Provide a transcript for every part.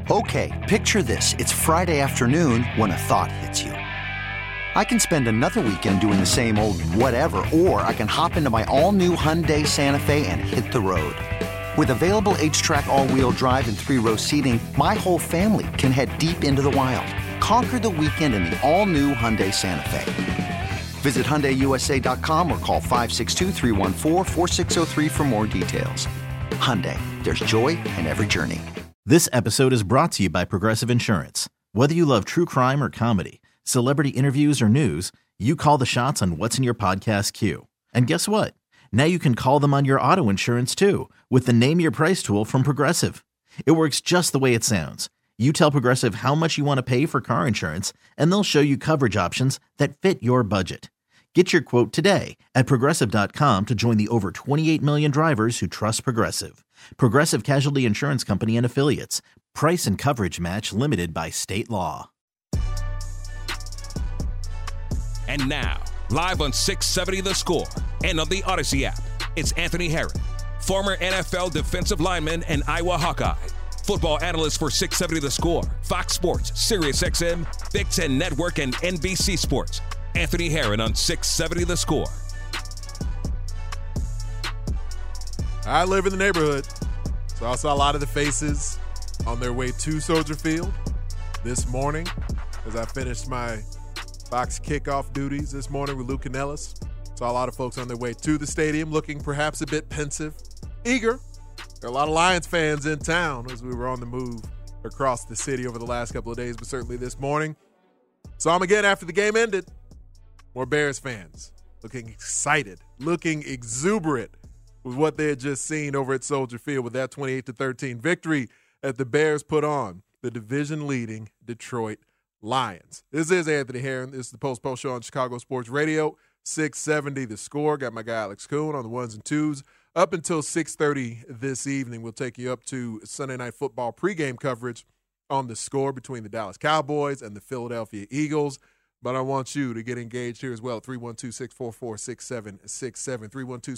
Okay, picture this. It's Friday afternoon when a thought hits you. I can spend another weekend doing the same old whatever, or I can hop into my all-new Hyundai Santa Fe and hit the road. With available H-Track all-wheel drive and 3-row seating, my whole family can head deep into the wild. Conquer the weekend in the all-new Hyundai Santa Fe. Visit HyundaiUSA.com or call 562-314-4603 for more details. Hyundai, there's joy in every journey. This episode is brought to you by Progressive Insurance. Whether you love true crime or comedy, celebrity interviews or news, you call the shots on what's in your podcast queue. And guess what? Now you can call them on your auto insurance too with the Name Your Price tool from Progressive. It works just the way it sounds. You tell Progressive how much you want to pay for car insurance, and they'll show you coverage options that fit your budget. Get your quote today at Progressive.com to join the over 28 million drivers who trust Progressive. Progressive Casualty Insurance Company and Affiliates. Price and coverage match limited by state law. And now, live on 670 The Score and on the Odyssey app, it's Anthony Herron, former NFL defensive lineman and Iowa Hawkeye, football analyst for 670 The Score, Fox Sports, SiriusXM, Big Ten Network, and NBC Sports. Anthony Herron on 670 The Score. I live in the neighborhood, so I saw a lot of the faces on their way to Soldier Field this morning as I finished my Fox kickoff duties this morning with Lou Canellis. Saw a lot of folks on their way to the stadium looking perhaps a bit pensive, eager. There are a lot of Lions fans in town as we were on the move across the city over the last couple of days, but certainly this morning. Saw them again after the game ended. More Bears fans looking excited, looking exuberant with what they had just seen over at Soldier Field with that 28-13 victory that the Bears put on the division-leading Detroit Lions. This is Anthony Herron. This is the Post Show on Chicago Sports Radio, 670 The Score. Got my guy Alex Kuhn on the ones and twos. Up until 6:30 this evening, we'll take you up to Sunday Night Football pregame coverage on The Score between the Dallas Cowboys and the Philadelphia Eagles. But I want you to get engaged here as well, 312-644-6767,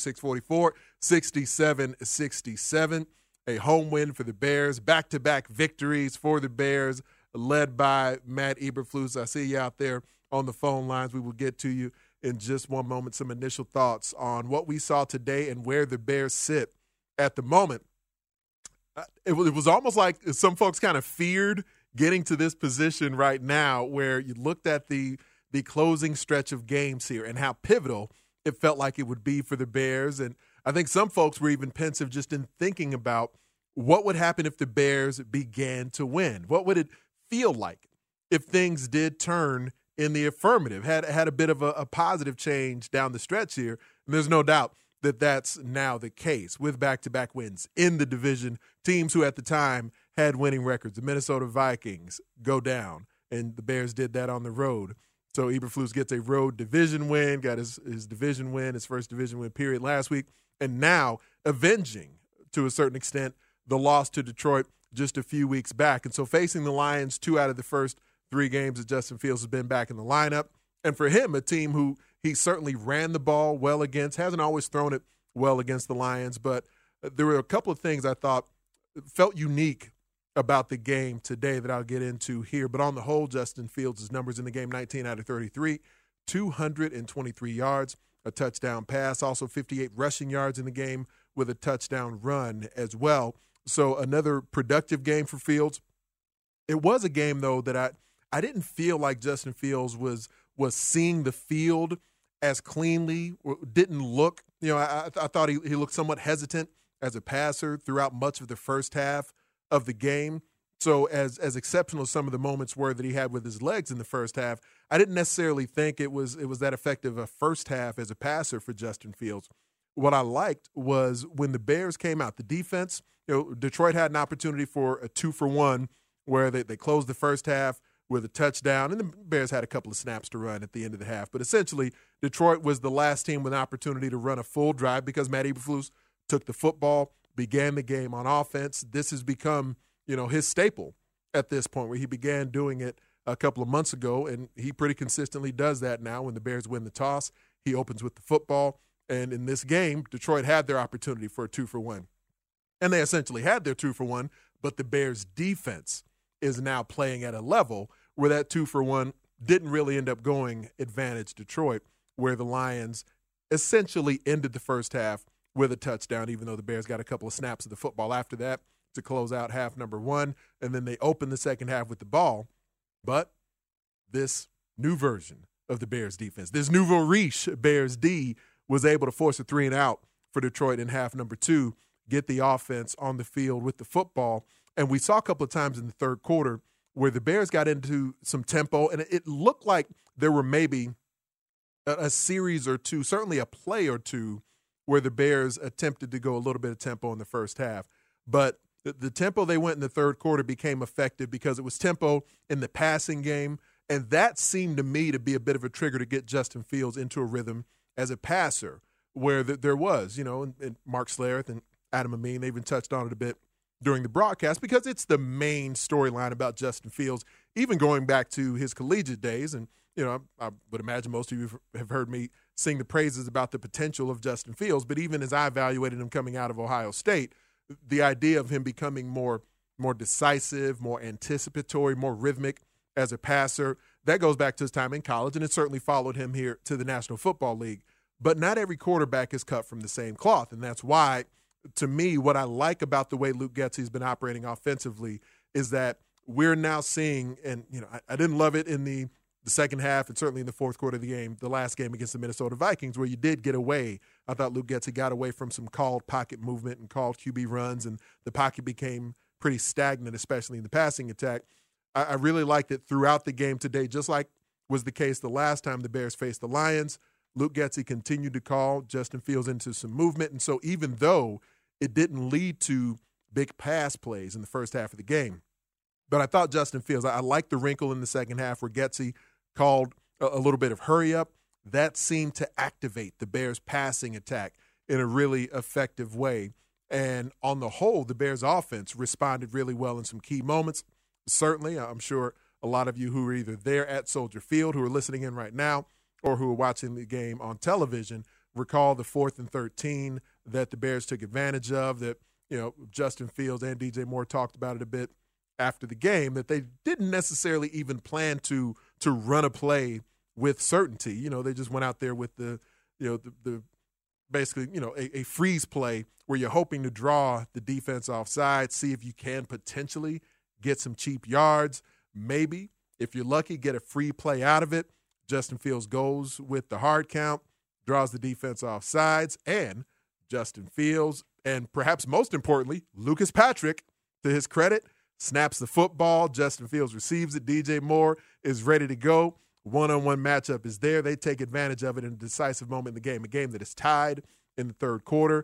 312-644-6767. A home win for the Bears, back-to-back victories for the Bears, led by Matt Eberflus. I see you out there on the phone lines. We will get to you in just one moment. Some initial thoughts on what we saw today and where the Bears sit at the moment. It was almost like some folks kind of feared getting to this position right now where you looked at the closing stretch of games here and how pivotal it felt like it would be for the Bears. And I think some folks were even pensive just in thinking about what would happen if the Bears began to win. What would it feel like if things did turn in the affirmative, had a bit of a positive change down the stretch here? And there's no doubt that that's now the case with back-to-back wins in the division. Teams who at the time had winning records, the Minnesota Vikings, go down, and the Bears did that on the road. So Eberflus gets a road division win, got his division win, his first division win period last week, and now avenging, to a certain extent, the loss to Detroit just a few weeks back. And so facing the Lions 2 out of the first 3 games that Justin Fields has been back in the lineup, and for him, a team who he certainly ran the ball well against, hasn't always thrown it well against the Lions, but there were a couple of things I thought felt unique about the game today that I'll get into here. But on the whole, Justin Fields' numbers in the game, 19 out of 33, 223 yards, a touchdown pass, also 58 rushing yards in the game with a touchdown run as well. So another productive game for Fields. It was a game, though, that I didn't feel like Justin Fields was seeing the field as cleanly, didn't look, I thought he looked somewhat hesitant as a passer throughout much of the first half of the game. So as exceptional as some of the moments were that he had with his legs in the first half, I didn't necessarily think it was that effective a first half as a passer for Justin Fields. What I liked was when the Bears came out, the defense, Detroit had an opportunity for a 2-for-1 where they closed the first half with a touchdown, and the Bears had a couple of snaps to run at the end of the half. But essentially, Detroit was the last team with an opportunity to run a full drive because Matt Eberflus took the football, began the game on offense. This has become, his staple at this point, where he began doing it a couple of months ago, and he pretty consistently does that now. When the Bears win the toss, he opens with the football. And in this game, Detroit had their opportunity for a 2-for-1. And they essentially had their 2-for-1, but the Bears' defense is now playing at a level where that 2-for-1 didn't really end up going advantage Detroit, where the Lions essentially ended the first half with a touchdown, even though the Bears got a couple of snaps of the football after that to close out half number one, and then they opened the second half with the ball. But this new version of the Bears defense, this nouveau riche Bears D, was able to force a 3-and-out for Detroit in half number two, get the offense on the field with the football. And we saw a couple of times in the third quarter where the Bears got into some tempo, and it looked like there were maybe a series or two, certainly a play or two, where the Bears attempted to go a little bit of tempo in the first half. But the tempo they went in the third quarter became effective because it was tempo in the passing game, and that seemed to me to be a bit of a trigger to get Justin Fields into a rhythm as a passer, where there was, and Mark Schlereth and Adam Amin, they even touched on it a bit during the broadcast, because it's the main storyline about Justin Fields, even going back to his collegiate days. And, I would imagine most of you have heard me sing the praises about the potential of Justin Fields, but even as I evaluated him coming out of Ohio State, the idea of him becoming more decisive, more anticipatory, more rhythmic as a passer, that goes back to his time in college, and it certainly followed him here to the National Football League. But not every quarterback is cut from the same cloth, and that's why, to me, what I like about the way Luke Getsy been operating offensively is that we're now seeing, and I didn't love it in the second half and certainly in the fourth quarter of the game, the last game against the Minnesota Vikings, where you did get away. I thought Luke Getsy got away from some called pocket movement and called QB runs, and the pocket became pretty stagnant, especially in the passing attack. I really liked it throughout the game today, just like was the case the last time the Bears faced the Lions. Luke Getsy continued to call Justin Fields into some movement, and so even though it didn't lead to big pass plays in the first half of the game, but I thought Justin Fields, I liked the wrinkle in the second half where Getsy called a little bit of hurry up. That seemed to activate the Bears' passing attack in a really effective way. And on the whole, the Bears' offense responded really well in some key moments. Certainly, I'm sure a lot of you who are either there at Soldier Field, who are listening in right now, or who are watching the game on television, recall the 4th and 13 that the Bears took advantage of, that Justin Fields and DJ Moore talked about it a bit after the game, that they didn't necessarily even plan to run a play with certainty. They just went out there with the basically, a freeze play where you're hoping to draw the defense offside, see if you can potentially get some cheap yards. Maybe, if you're lucky, get a free play out of it. Justin Fields goes with the hard count, draws the defense off sides, and Justin Fields, and perhaps most importantly, Lucas Patrick, to his credit, snaps the football. Justin Fields receives it. DJ Moore is ready to go. One-on-one matchup is there. They take advantage of it in a decisive moment in the game, a game that is tied in the third quarter.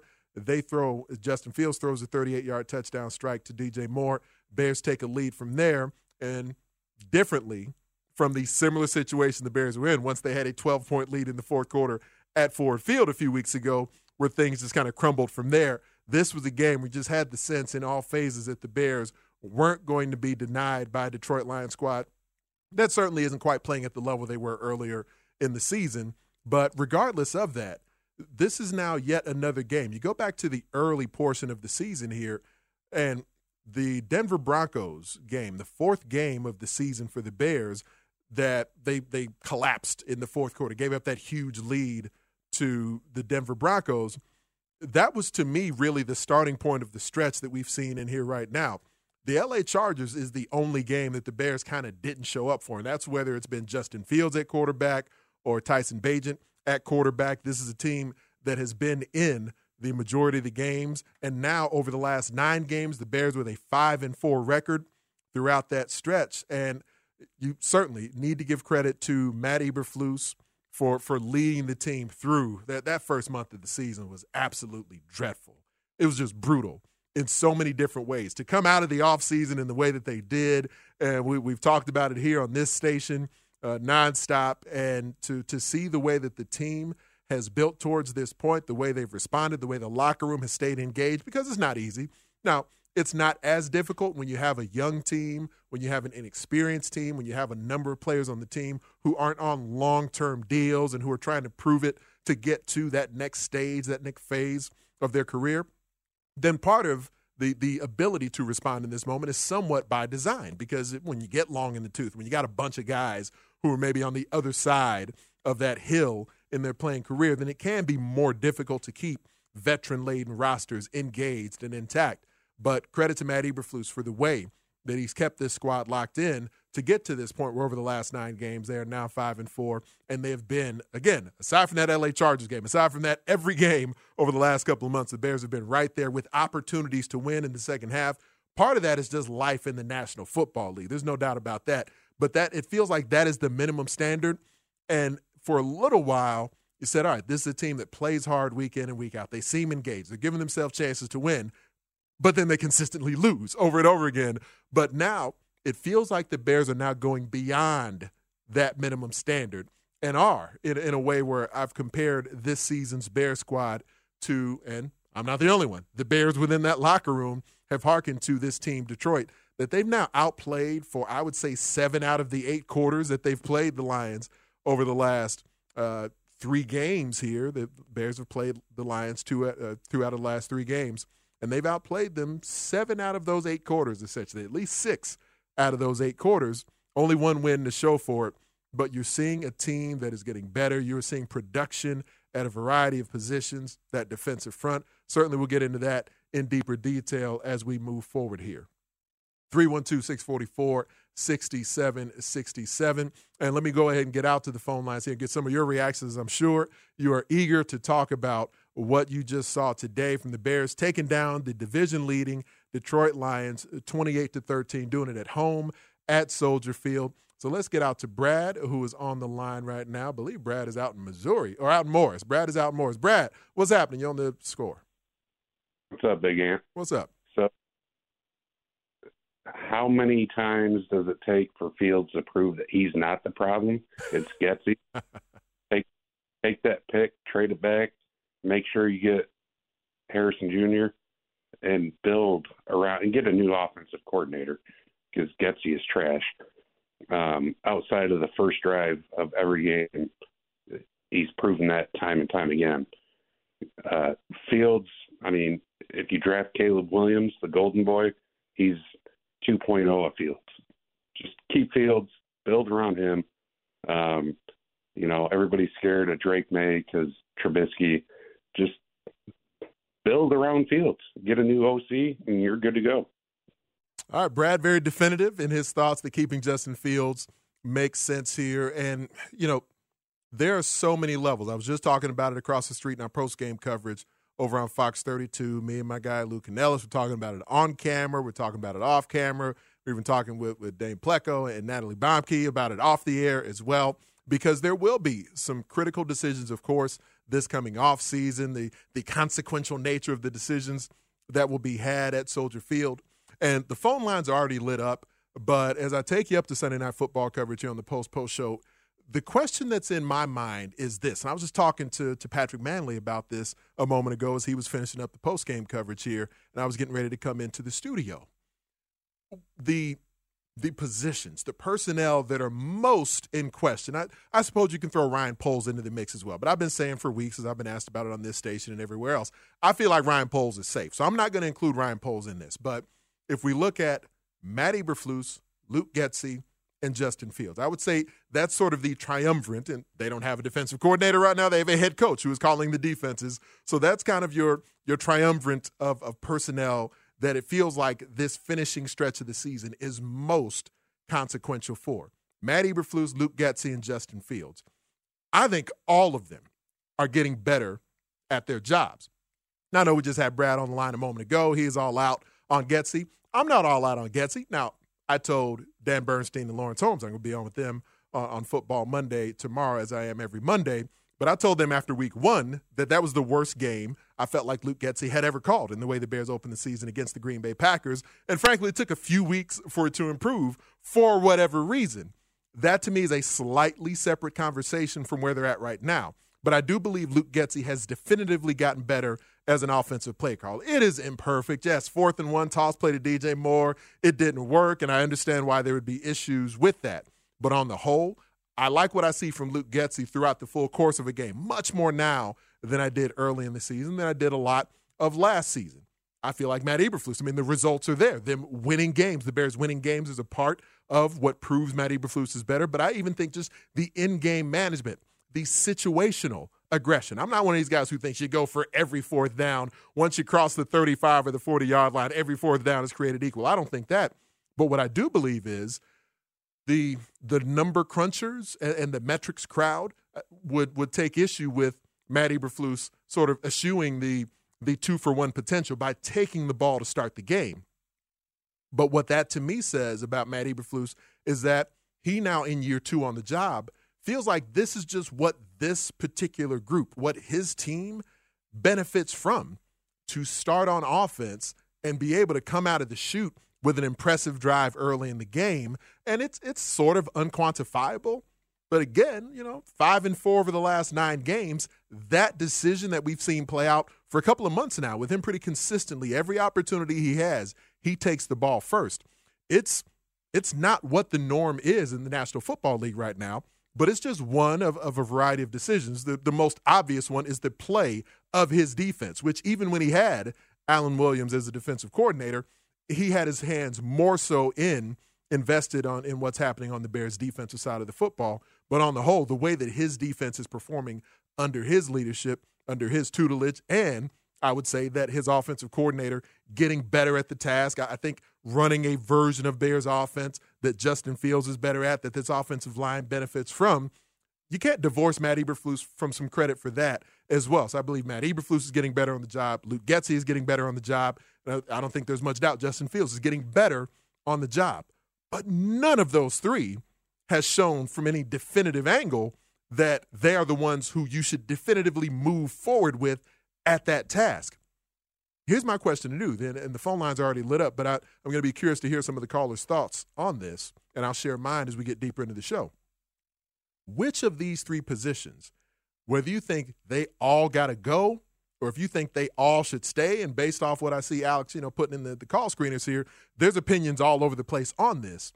Justin Fields throws a 38-yard touchdown strike to DJ Moore. Bears take a lead from there, and differently from the similar situation the Bears were in once they had a 12-point lead in the fourth quarter at Ford Field a few weeks ago, where things just kind of crumbled from there. This was a game we just had the sense in all phases that the Bears weren't going to be denied by a Detroit Lions squad that certainly isn't quite playing at the level they were earlier in the season. But regardless of that, this is now yet another game. You go back to the early portion of the season here, and the Denver Broncos game, the fourth game of the season for the Bears, that they collapsed in the fourth quarter, gave up that huge lead to the Denver Broncos. That was, to me, really the starting point of the stretch that we've seen in here right now. The L.A. Chargers is the only game that the Bears kind of didn't show up for, and that's whether it's been Justin Fields at quarterback or Tyson Bagent at quarterback. This is a team that has been in the majority of the games, and now over the last 9 games, the Bears with a 5-4 record throughout that stretch. And you certainly need to give credit to Matt Eberflus for leading the team through. That first month of the season was absolutely dreadful. It was just brutal in so many different ways. To come out of the offseason in the way that they did, and we've talked about it here on this station nonstop, and to see the way that the team has built towards this point, the way they've responded, the way the locker room has stayed engaged, because it's not easy. Now, it's not as difficult when you have a young team, when you have an inexperienced team, when you have a number of players on the team who aren't on long-term deals and who are trying to prove it to get to that next stage, that next phase of their career. Then part of the ability to respond in this moment is somewhat by design, because when you get long in the tooth, when you got a bunch of guys who are maybe on the other side of that hill in their playing career, then it can be more difficult to keep veteran-laden rosters engaged and intact. But credit to Matt Eberflus for the way that he's kept this squad locked in to get to this point where over the last 9 games, they are now 5-4, and they have been, again, aside from that LA Chargers game, aside from that, every game over the last couple of months, the Bears have been right there with opportunities to win in the second half. Part of that is just life in the National Football League. There's no doubt about that. But that it feels like that is the minimum standard. And for a little while, you said, all right, this is a team that plays hard week in and week out. They seem engaged. They're giving themselves chances to win, but then they consistently lose over and over again. But now it feels like the Bears are now going beyond that minimum standard and are in a way where I've compared this season's Bears squad to, and I'm not the only one, the Bears within that locker room have hearkened to this team, Detroit, that they've now outplayed for, I would say, 7 out of the 8 quarters that they've played the Lions over the last 3 games here. The Bears have played the Lions 2 out of the last 3 games, and they've outplayed them 7 out of those 8 quarters, essentially, at least 6 out of those 8 quarters. Only 1 win to show for it, but you're seeing a team that is getting better. You're seeing production at a variety of positions, that defensive front. Certainly we'll get into that in deeper detail as we move forward here. 312-644-6767. And let me go ahead and get out to the phone lines here and get some of your reactions. I'm sure you are eager to talk about what you just saw today from the Bears taking down the division-leading Detroit Lions 28-13, doing it at home at Soldier Field. So let's get out to Brad, who is on the line right now. I believe Brad is out in Missouri, or out in Morris. Brad is out in Morris. Brad, what's happening? You're on the score. What's up, Big Ant? What's up? So, how many times does it take for Fields to prove that he's not the problem? It's Getsy. Take that pick, trade it back, make sure you get Harrison Jr. and build around and get a new offensive coordinator, because Getsy is trash. Outside of the first drive of every game, he's proven that time and time again. Fields, I mean, if you draft Caleb Williams, the golden boy, he's 2.0 of Fields. Just keep Fields, build around him. Everybody's scared of Drake May because Trubisky. Just build around Fields. Get a new OC, and you're good to go. All right, Brad, very definitive in his thoughts that keeping Justin Fields makes sense here. And, there are so many levels. I was just talking about it across the street in our post-game coverage over on Fox 32. Me and my guy, Lou Canellis, we're talking about it on camera. We're talking about it off camera. We're even talking with Dane Pleco and Natalie Baumke about it off the air as well, because there will be some critical decisions, of course, this coming off season, the consequential nature of the decisions that will be had at Soldier Field. And the phone lines are already lit up, but as I take you up to Sunday Night Football coverage here on the Post Show, the question that's in my mind is this, and I was just talking to Patrick Manley about this a moment ago as he was finishing up the post-game coverage here, and I was getting ready to come into the studio. The positions, the personnel that are most in question, I suppose you can throw Ryan Poles into the mix as well, but I've been saying for weeks, as I've been asked about it on this station and everywhere else, I feel like Ryan Poles is safe. So I'm not going to include Ryan Poles in this, but if we look at Matt Eberflus, Luke Getsy, and Justin Fields, I would say that's sort of the triumvirate, and they don't have a defensive coordinator right now. They have a head coach who is calling the defenses. So that's kind of your triumvirate of personnel that it feels like this finishing stretch of the season is most consequential for. Matt Eberflus, Luke Getsy, and Justin Fields. I think all of them are getting better at their jobs. Now, I know we just had Brad on the line a moment ago. He is all out on Getsy. I'm not all out on Getsy. Now, I told Dan Bernstein and Lawrence Holmes I'm going to be on with them on Football Monday tomorrow, as I am every Monday. But I told them after week 1 that was the worst game I felt like Luke Getsy had ever called in the way the Bears opened the season against the Green Bay Packers. And frankly, it took a few weeks for it to improve for whatever reason. That to me is a slightly separate conversation from where they're at right now. But I do believe Luke Getsy has definitively gotten better as an offensive play caller. It is imperfect. Yes, 4th and 1, toss play to DJ Moore. It didn't work, and I understand why there would be issues with that. But on the whole, I like what I see from Luke Getsy throughout the full course of a game, much more now than I did early in the season, than I did a lot of last season. I feel like Matt Eberflus. I mean, the results are there. Them winning games, the Bears winning games is a part of what proves Matt Eberflus is better. But I even think just the in-game management, the situational aggression. I'm not one of these guys who thinks you go for every fourth down. Once you cross the 35 or the 40-yard line, every fourth down is created equal. I don't think that. But what I do believe is the number crunchers and the metrics crowd would take issue with Matt Eberflus sort of eschewing the 2-for-1 potential by taking the ball to start the game. But what that to me says about Matt Eberflus is that he now in year 2 on the job feels like this is just what this particular group, what his team benefits from, to start on offense and be able to come out of the chute with an impressive drive early in the game. And it's sort of unquantifiable. But again, 5-4 over the last 9 games, that decision that we've seen play out for a couple of months now with him pretty consistently, every opportunity he has, he takes the ball first. It's not what the norm is in the National Football League right now, but it's just one of a variety of decisions. The most obvious one is the play of his defense, which even when he had Alan Williams as a defensive coordinator, he had his hands more so invested in what's happening on the Bears' defensive side of the football. But on the whole, the way that his defense is performing under his leadership, under his tutelage, and I would say that his offensive coordinator getting better at the task. I think running a version of Bears offense that Justin Fields is better at, that this offensive line benefits from. You can't divorce Matt Eberflus from some credit for that as well. So I believe Matt Eberflus is getting better on the job. Luke Getsy is getting better on the job. I don't think there's much doubt Justin Fields is getting better on the job. But none of those three has shown from any definitive angle that they are the ones who you should definitively move forward with at that task. Here's my question to you, and the phone lines are already lit up, but I'm going to be curious to hear some of the callers' thoughts on this, and I'll share mine as we get deeper into the show. Which of these 3 positions, whether you think they all got to go or if you think they all should stay, and based off what I see Alex, putting in the call screeners here, there's opinions all over the place on this,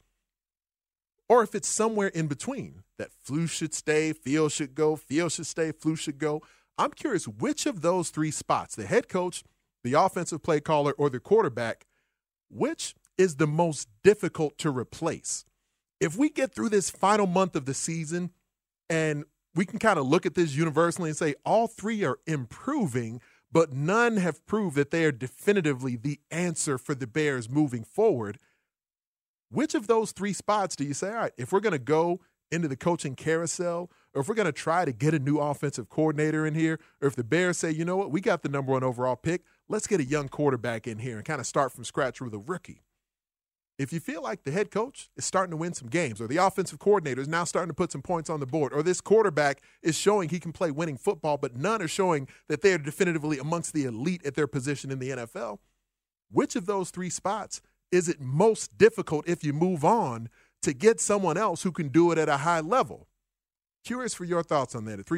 or if it's somewhere in between, that Flus should stay, Fields should go, Fields should stay, Flus should go. I'm curious which of those 3 spots, the head coach, the offensive play caller, or the quarterback, which is the most difficult to replace? If we get through this final month of the season and we can kind of look at this universally and say all 3 are improving, but none have proved that they are definitively the answer for the Bears moving forward, which of those 3 spots do you say, all right, if we're going to go into the coaching carousel, or if we're going to try to get a new offensive coordinator in here, or if the Bears say, you know what, we got the number 1 overall pick, let's get a young quarterback in here and kind of start from scratch with a rookie. If you feel like the head coach is starting to win some games, or the offensive coordinator is now starting to put some points on the board, or this quarterback is showing he can play winning football, but none are showing that they are definitively amongst the elite at their position in the NFL, which of those 3 spots is it most difficult if you move on to get someone else who can do it at a high level? Curious for your thoughts on that at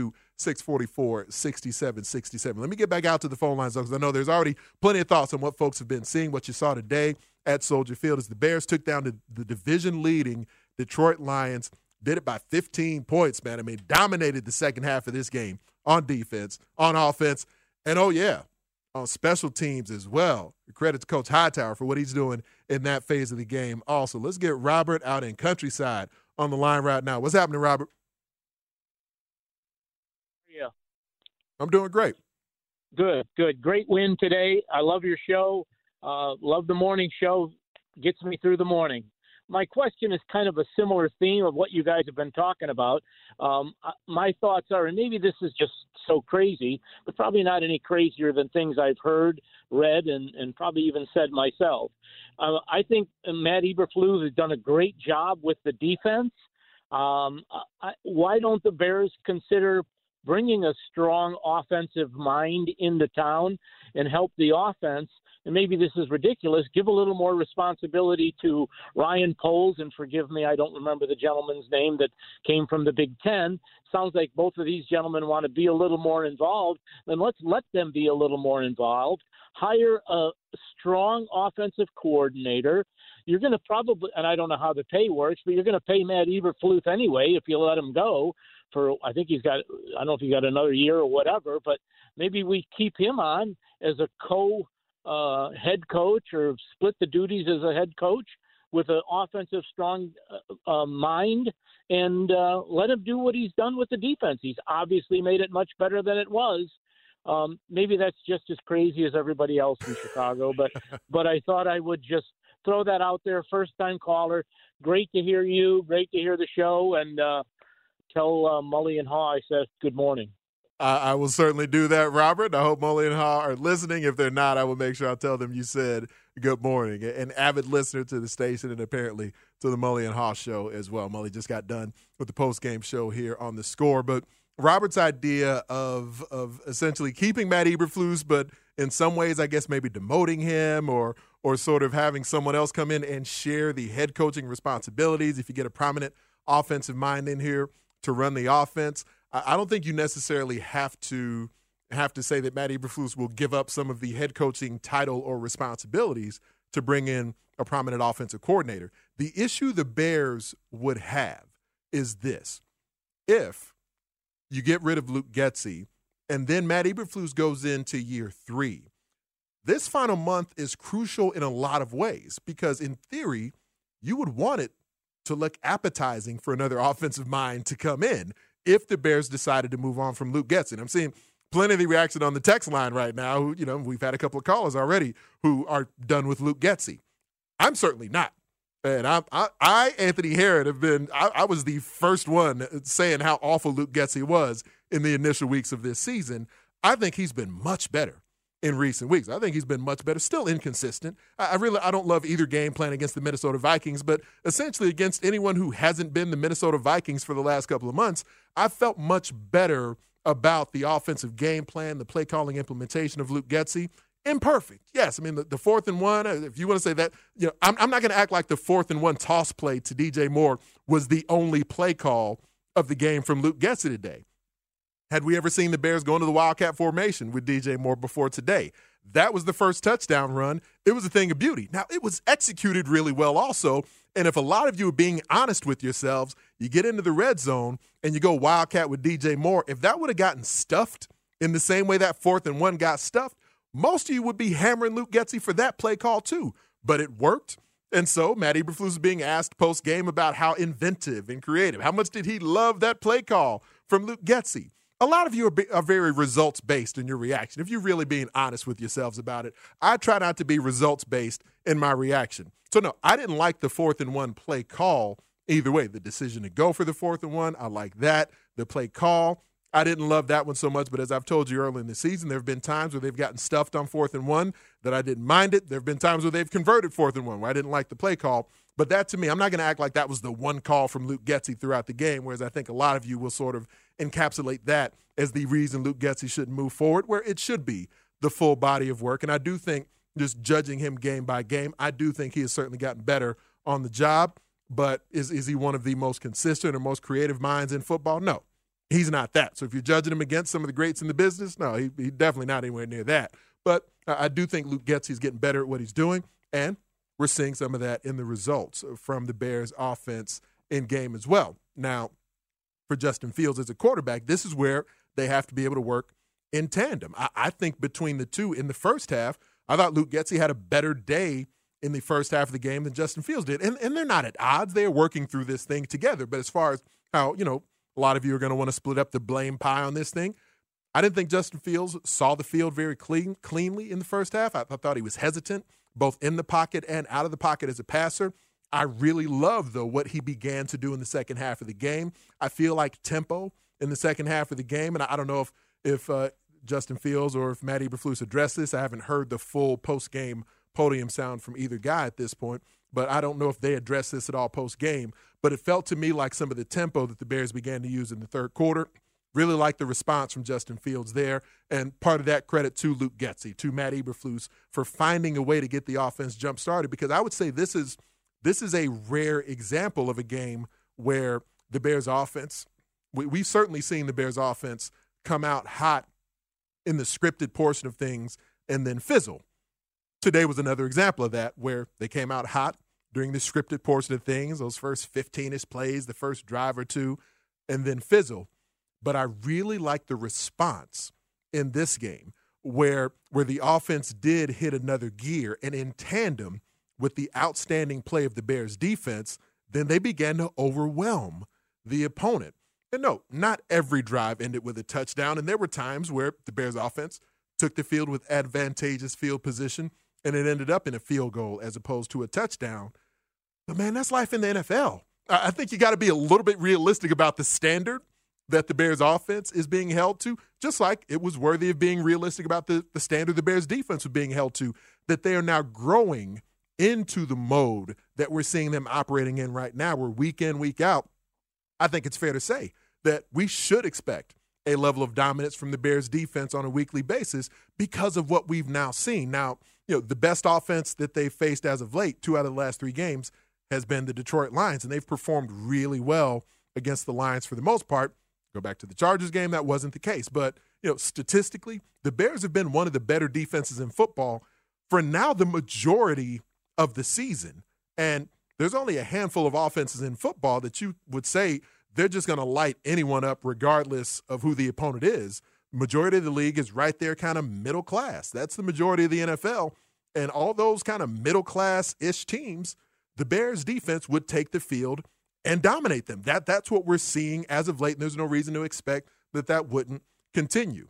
312-644-6767. Let me get back out to the phone lines, though, because I know there's already plenty of thoughts on what folks have been seeing, what you saw today at Soldier Field as the Bears took down the division-leading Detroit Lions, did it by 15 points, man. I mean, dominated the second half of this game on defense, on offense, and, oh, yeah, on special teams as well. Credit to Coach Hightower for what he's doing in that phase of the game also. Let's get Robert out in Countryside on the line right now. What's happening, Robert? Yeah. I'm doing great. Good. Great win today. I love your show. Love the morning show. Gets me through the morning. My question is kind of a similar theme of what you guys have been talking about. My thoughts are, and maybe this is just so crazy, but probably not any crazier than things I've heard, read, and probably even said myself. I think Matt Eberflus has done a great job with the defense. Why don't the Bears consider bringing a strong offensive mind into town and help the offense? And maybe this is ridiculous, give a little more responsibility to Ryan Poles, and forgive me, I don't remember the gentleman's name that came from the Big Ten. Sounds like both of these gentlemen want to be a little more involved. Then let's let them be a little more involved. Hire a strong offensive coordinator. You're going to probably, and I don't know how the pay works, but you're going to pay Matt Eberflus anyway if you let him go. I think he's got, I don't know if he got another year or whatever, but maybe we keep him on as a head coach or split the duties as a head coach with an offensive strong mind and let him do what he's done with the defense. He's obviously made it much better than it was. Maybe that's just as crazy as everybody else in Chicago, but I thought I would just throw that out there. First-time caller. Great to hear you. Great to hear the show. And tell Mully and Haw I said good morning. I will certainly do that, Robert. I hope Mully and Haw are listening. If they're not, I will make sure I tell them you said good morning. An avid listener to the station and apparently to the Mully and Haw show as well. Mully just got done with the post-game show here on The Score. But Robert's idea of essentially keeping Matt Eberflus, but in some ways, I guess maybe demoting him or sort of having someone else come in and share the head coaching responsibilities if you get a prominent offensive mind in here to run the offense. I don't think you necessarily have to say that Matt Eberflus will give up some of the head coaching title or responsibilities to bring in a prominent offensive coordinator. The issue the Bears would have is this. If you get rid of Luke Getsy and then Matt Eberflus goes into year 3, this final month is crucial in a lot of ways because in theory, you would want it to look appetizing for another offensive mind to come in if the Bears decided to move on from Luke Getsy. And I'm seeing plenty of the reaction on the text line right now. Who, we've had a couple of callers already who are done with Luke Getsy. I'm certainly not. And I Anthony Herron, I was the first one saying how awful Luke Getsy was in the initial weeks of this season. I think he's been much better in recent weeks. I think he's been much better, still inconsistent. I don't love either game plan against the Minnesota Vikings, but essentially against anyone who hasn't been the Minnesota Vikings for the last couple of months, I felt much better about the offensive game plan, the play calling implementation of Luke Getsy. Imperfect, yes. I mean, the 4th and 1, if you want to say that, I'm not going to act like the 4th and 1 toss play to DJ Moore was the only play call of the game from Luke Getsy today. Had we ever seen the Bears go into the Wildcat formation with DJ Moore before today? That was the first touchdown run. It was a thing of beauty. Now, it was executed really well also, and if a lot of you are being honest with yourselves, you get into the red zone and you go Wildcat with DJ Moore, if that would have gotten stuffed in the same way that 4th and 1 got stuffed, most of you would be hammering Luke Getsy for that play call too. But it worked. And so Matt Eberflus is being asked post-game about how inventive and creative. How much did he love that play call from Luke Getsy? A lot of you are very results-based in your reaction. If you're really being honest with yourselves about it, I try not to be results-based in my reaction. So, no, I didn't like the 4th and 1 play call either way. The decision to go for the 4th and 1, I like that. The play call, I didn't love that one so much, but as I've told you early in the season, there have been times where they've gotten stuffed on 4th and 1 that I didn't mind it. There have been times where they've converted 4th and 1 where I didn't like the play call. But that, to me, I'm not going to act like that was the one call from Luke Getsy throughout the game, whereas I think a lot of you will sort of encapsulate that as the reason Luke Getsy shouldn't move forward, where it should be the full body of work. And I do think, just judging him game by game, I do think he has certainly gotten better on the job. But is he one of the most consistent or most creative minds in football? No, he's not that. So if you're judging him against some of the greats in the business, no, he's definitely not anywhere near that. But I do think Luke Getsy is getting better at what he's doing, and we're seeing some of that in the results from the Bears offense in game as well. Now, for Justin Fields as a quarterback, this is where they have to be able to work in tandem. I think between the two in the first half, I thought Luke Getsy had a better day in the first half of the game than Justin Fields did. And they're not at odds. They're working through this thing together. But as far as how, a lot of you are going to want to split up the blame pie on this thing, I didn't think Justin Fields saw the field very cleanly in the first half. I thought he was hesitant, both in the pocket and out of the pocket as a passer. I really love, though, what he began to do in the second half of the game. I feel like tempo in the second half of the game, and I don't know if Justin Fields or if Matt Eberflus addressed this. I haven't heard the full post-game podium sound from either guy at this point, but I don't know if they addressed this at all post-game. But it felt to me like some of the tempo that the Bears began to use in the third quarter. Really like the response from Justin Fields there, and part of that credit to Luke Getsy, to Matt Eberflus, for finding a way to get the offense jump-started, because I would say this is a rare example of a game where the Bears offense, we've certainly seen the Bears offense come out hot in the scripted portion of things and then fizzle. Today was another example of that, where they came out hot during the scripted portion of things, those first 15-ish plays, the first drive or two, and then fizzle. But I really like the response in this game where the offense did hit another gear, and in tandem with the outstanding play of the Bears defense, then they began to overwhelm the opponent. And no, not every drive ended with a touchdown, and there were times where the Bears offense took the field with advantageous field position, and it ended up in a field goal as opposed to a touchdown. But, man, that's life in the NFL. I think you got to be a little bit realistic about the standard that the Bears offense is being held to, just like it was worthy of being realistic about the standard the Bears defense was being held to, that they are now growing into the mode that we're seeing them operating in right now, where week in, week out, I think it's fair to say that we should expect a level of dominance from the Bears defense on a weekly basis because of what we've now seen. Now, the best offense that they've faced as of late, 2 out of the last 3 games, has been the Detroit Lions, and they've performed really well against the Lions for the most part. Go back to the Chargers game, that wasn't the case. But, statistically, the Bears have been one of the better defenses in football for now the majority of the season. And there's only a handful of offenses in football that you would say they're just going to light anyone up regardless of who the opponent is. The majority of the league is right there kind of middle class. That's the majority of the NFL. And all those kind of middle class-ish teams, the Bears defense would take the field and dominate them. That's what we're seeing as of late, and there's no reason to expect that wouldn't continue.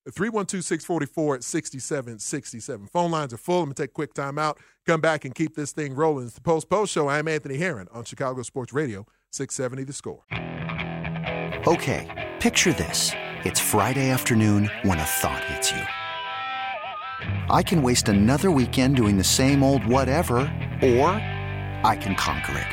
312-644-6767. Phone lines are full. I'm going to take a quick time out, come back and keep this thing rolling. It's the Post Show. I'm Anthony Herron on Chicago Sports Radio, 670 The Score. Okay, picture this. It's Friday afternoon when a thought hits you. I can waste another weekend doing the same old whatever, or I can conquer it.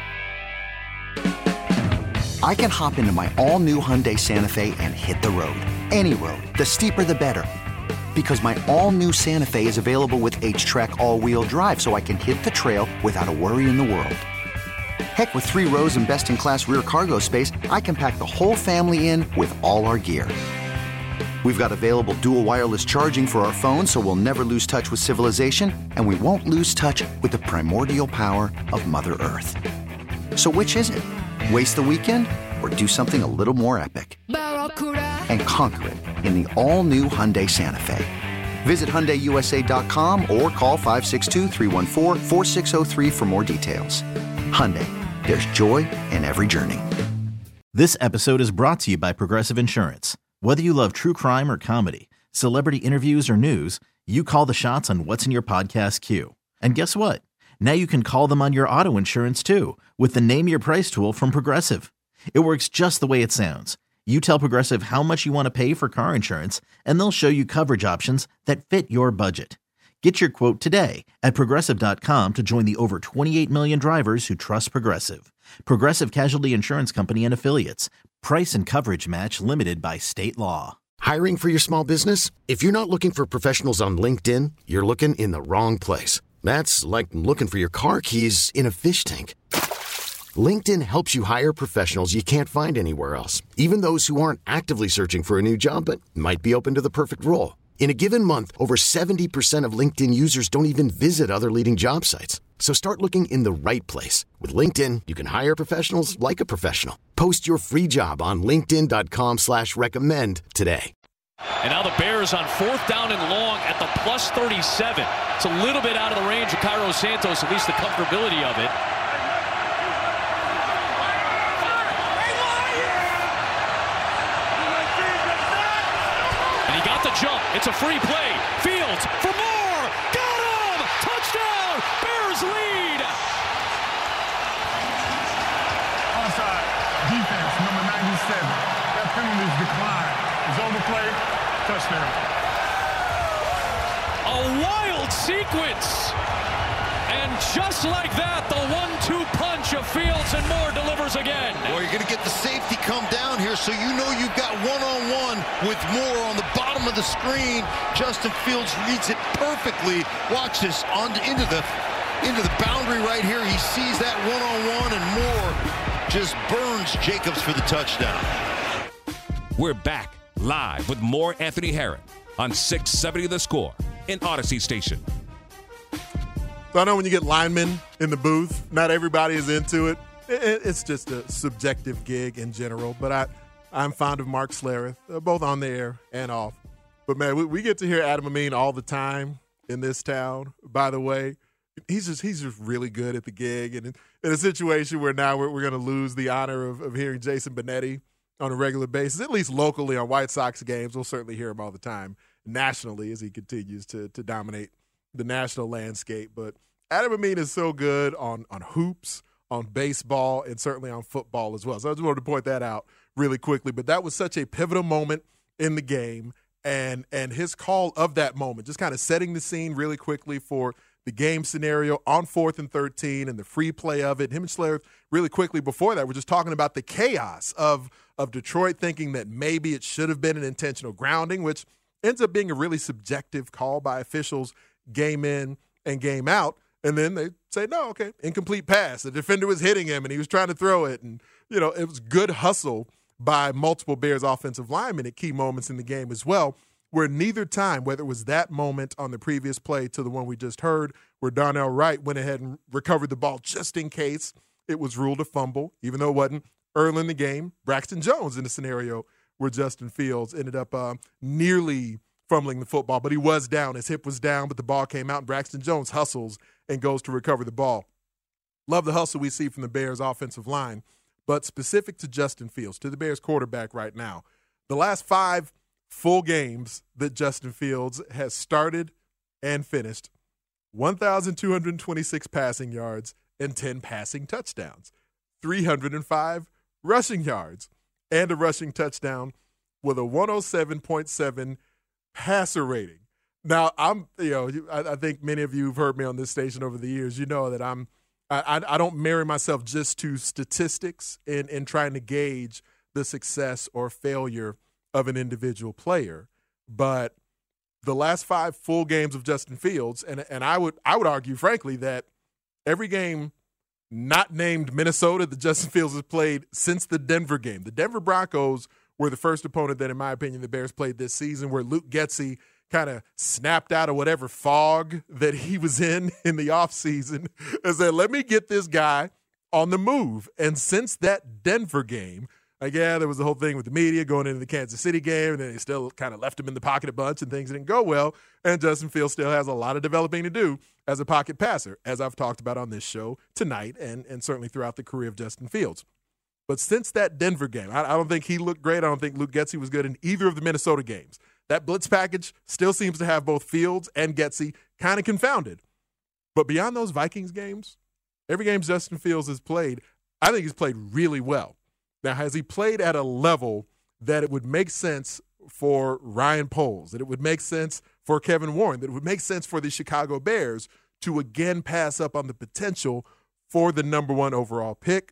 I can hop into my all-new Hyundai Santa Fe and hit the road. Any road. The steeper, the better. Because my all-new Santa Fe is available with H-Track all-wheel drive, so I can hit the trail without a worry in the world. Heck, with 3 rows and best-in-class rear cargo space, I can pack the whole family in with all our gear. We've got available dual wireless charging for our phones, so we'll never lose touch with civilization, and we won't lose touch with the primordial power of Mother Earth. So which is it? Waste the weekend or do something a little more epic? And conquer it in the all-new Hyundai Santa Fe. Visit HyundaiUSA.com or call 562-314-4603 for more details. Hyundai, there's joy in every journey. This episode is brought to you by Progressive Insurance. Whether you love true crime or comedy, celebrity interviews or news, you call the shots on what's in your podcast queue. And guess what? Now you can call them on your auto insurance too with the Name Your Price tool from Progressive. It works just the way it sounds. You tell Progressive how much you want to pay for car insurance, and they'll show you coverage options that fit your budget. Get your quote today at Progressive.com to join the over 28 million drivers who trust Progressive. Progressive Casualty Insurance Company and Affiliates. Price and coverage match limited by state law. Hiring for your small business? If you're not looking for professionals on LinkedIn, you're looking in the wrong place. That's like looking for your car keys in a fish tank. LinkedIn helps you hire professionals you can't find anywhere else, even those who aren't actively searching for a new job but might be open to the perfect role. In a given month, over 70% of LinkedIn users don't even visit other leading job sites. So start looking in the right place. With LinkedIn, you can hire professionals like a professional. Post your free job on linkedin.com/recommend today. And now the Bears on 4th down and long at the plus 37. It's a little bit out of the range of Cairo Santos, at least the comfortability of it. And he got the jump. It's a free play. Fields for more. Got him! Touchdown! Bears lead! Onside defense, number 97. That penalty's declined. It's overplay. Touchdown. A wild sequence. And just like that, the 1-2 punch of Fields and Moore delivers again. Well, you're going to get the safety come down here, so you know you've got one-on-one with Moore on the bottom of the screen. Justin Fields reads it perfectly. Watch this into the boundary right here. He sees that one-on-one, and Moore just burns Jacobs for the touchdown. We're back live with more Anthony Herron on 670 The Score in Odyssey Station. So I know when you get linemen in the booth, not everybody is into it. It's just a subjective gig in general, but I'm fond of Mark Schlereth, both on the air and off. But, man, we get to hear Adam Amin all the time in this town, by the way. He's just really good at the gig. And in a situation where now we're going to lose the honor of hearing Jason Benetti on a regular basis, at least locally on White Sox games, we'll certainly hear him all the time nationally as he continues to dominate the national landscape. But Adam Amin is so good on hoops, on baseball, and certainly on football as well. So I just wanted to point that out really quickly. But that was such a pivotal moment in the game, and his call of that moment, just kind of setting the scene really quickly for the game scenario on 4th and 13 and the free play of it. Him and Schlereth really quickly before that, we're just talking about the chaos of Detroit thinking that maybe it should have been an intentional grounding, which ends up being a really subjective call by officials game in and game out. And then they say, no, okay, incomplete pass. The defender was hitting him and he was trying to throw it. And, it was good hustle by multiple Bears offensive linemen at key moments in the game as well, where neither time, whether it was that moment on the previous play to the one we just heard, where Darnell Wright went ahead and recovered the ball just in case it was ruled a fumble, even though it wasn't early in the game. Braxton Jones in a scenario where Justin Fields ended up nearly fumbling the football, but he was down. His hip was down, but the ball came out, and Braxton Jones hustles and goes to recover the ball. Love the hustle we see from the Bears offensive line, but specific to Justin Fields, to the Bears quarterback right now, the last 5 full games that Justin Fields has started and finished, 1,226 passing yards and 10 passing touchdowns, 305 rushing yards, and a rushing touchdown with a 107.7 passer rating. Now, I think many of you have heard me on this station over the years. You know that I don't marry myself just to statistics in trying to gauge the success or failure of an individual player. But the last 5 full games of Justin Fields, and I would argue, frankly, that every game not named Minnesota that Justin Fields has played since the Denver game. The Denver Broncos were the first opponent that, in my opinion, the Bears played this season, where Luke Getsy kind of snapped out of whatever fog that he was in the offseason and said, let me get this guy on the move. And since that Denver game, there was the whole thing with the media going into the Kansas City game, and then they still kind of left him in the pocket a bunch and things didn't go well. And Justin Fields still has a lot of developing to do as a pocket passer, as I've talked about on this show tonight and certainly throughout the career of Justin Fields. But since that Denver game, I don't think he looked great. I don't think Luke Getsy was good in either of the Minnesota games. That blitz package still seems to have both Fields and Getsy kind of confounded. But beyond those Vikings games, every game Justin Fields has played, I think he's played really well. Now, has he played at a level that it would make sense for Ryan Poles, that it would make sense for Kevin Warren, that it would make sense for the Chicago Bears to again pass up on the potential for the number 1 overall pick?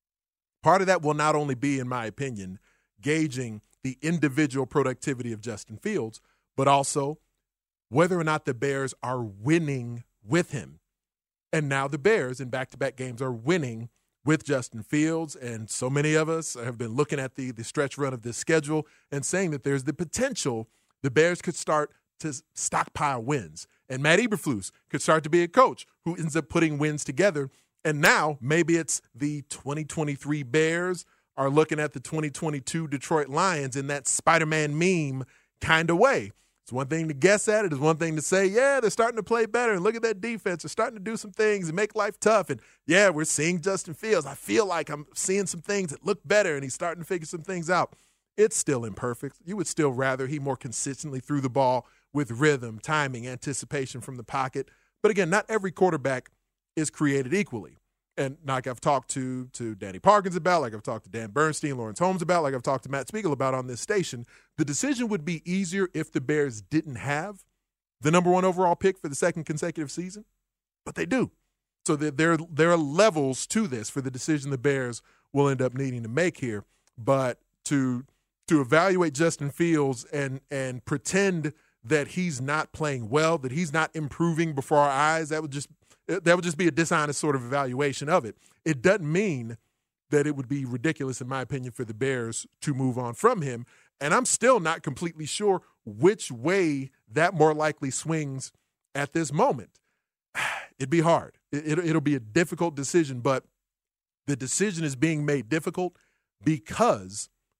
Part of that will not only be, in my opinion, gauging the individual productivity of Justin Fields, but also whether or not the Bears are winning with him. And now the Bears in back-to-back games are winning with Justin Fields, and so many of us have been looking at the stretch run of this schedule and saying that there's the potential the Bears could start to stockpile wins. And Matt Eberflus could start to be a coach who ends up putting wins together. And now maybe it's the 2023 Bears are looking at the 2022 Detroit Lions in that Spider-Man meme kind of way. It's one thing to guess at it. It's one thing to say, yeah, they're starting to play better. And look at that defense. They're starting to do some things and make life tough. And, yeah, we're seeing Justin Fields. I feel like I'm seeing some things that look better, and he's starting to figure some things out. It's still imperfect. You would still rather he more consistently threw the ball with rhythm, timing, anticipation from the pocket. But, again, not every quarterback is created equally. And like I've talked to Danny Parkins about, like I've talked to Dan Bernstein, Lawrence Holmes about, like I've talked to Matt Spiegel about on this station, the decision would be easier if the Bears didn't have the number 1 overall pick for the second consecutive season, but they do. So there are levels to this for the decision the Bears will end up needing to make here. But to evaluate Justin Fields and pretend that he's not playing well, that he's not improving before our eyes, that would just be a dishonest sort of evaluation of it. It doesn't mean that it would be ridiculous, in my opinion, for the Bears to move on from him. And I'm still not completely sure which way that more likely swings at this moment. It'd be hard. It'll be a difficult decision, but the decision is being made difficult because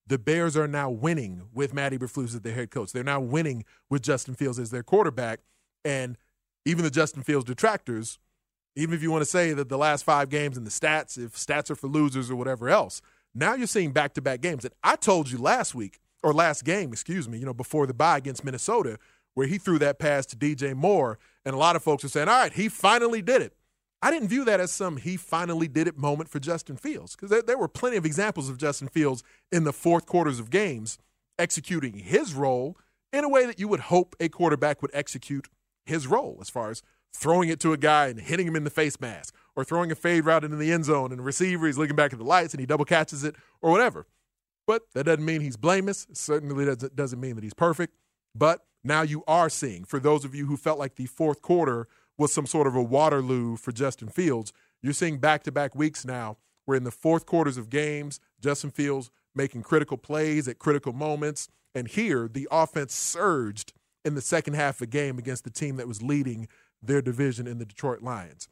the Bears are now winning with Matt Eberflus as their head coach. They're now winning with Justin Fields as their quarterback. And even the Justin Fields detractors, even if you want to say that the last 5 games and the stats, if stats are for losers or whatever else, now you're seeing back-to-back games. And I told you last game, before the bye against Minnesota, where he threw that pass to DJ Moore, and a lot of folks are saying, all right, he finally did it. I didn't view that as some he finally did it moment for Justin Fields, because there were plenty of examples of Justin Fields in the fourth quarters of games executing his role in a way that you would hope a quarterback would execute his role, as far as throwing it to a guy and hitting him in the face mask, or throwing a fade route into the end zone and the receiver is looking back at the lights and he double catches it, or whatever. But that doesn't mean he's blameless. It certainly doesn't mean that he's perfect. But now you are seeing, for those of you who felt like the fourth quarter was some sort of a Waterloo for Justin Fields, you're seeing back-to-back weeks now where in the fourth quarters of games, Justin Fields making critical plays at critical moments. And here, the offense surged in the second half of the game against the team that was leading their division in the Detroit Lions.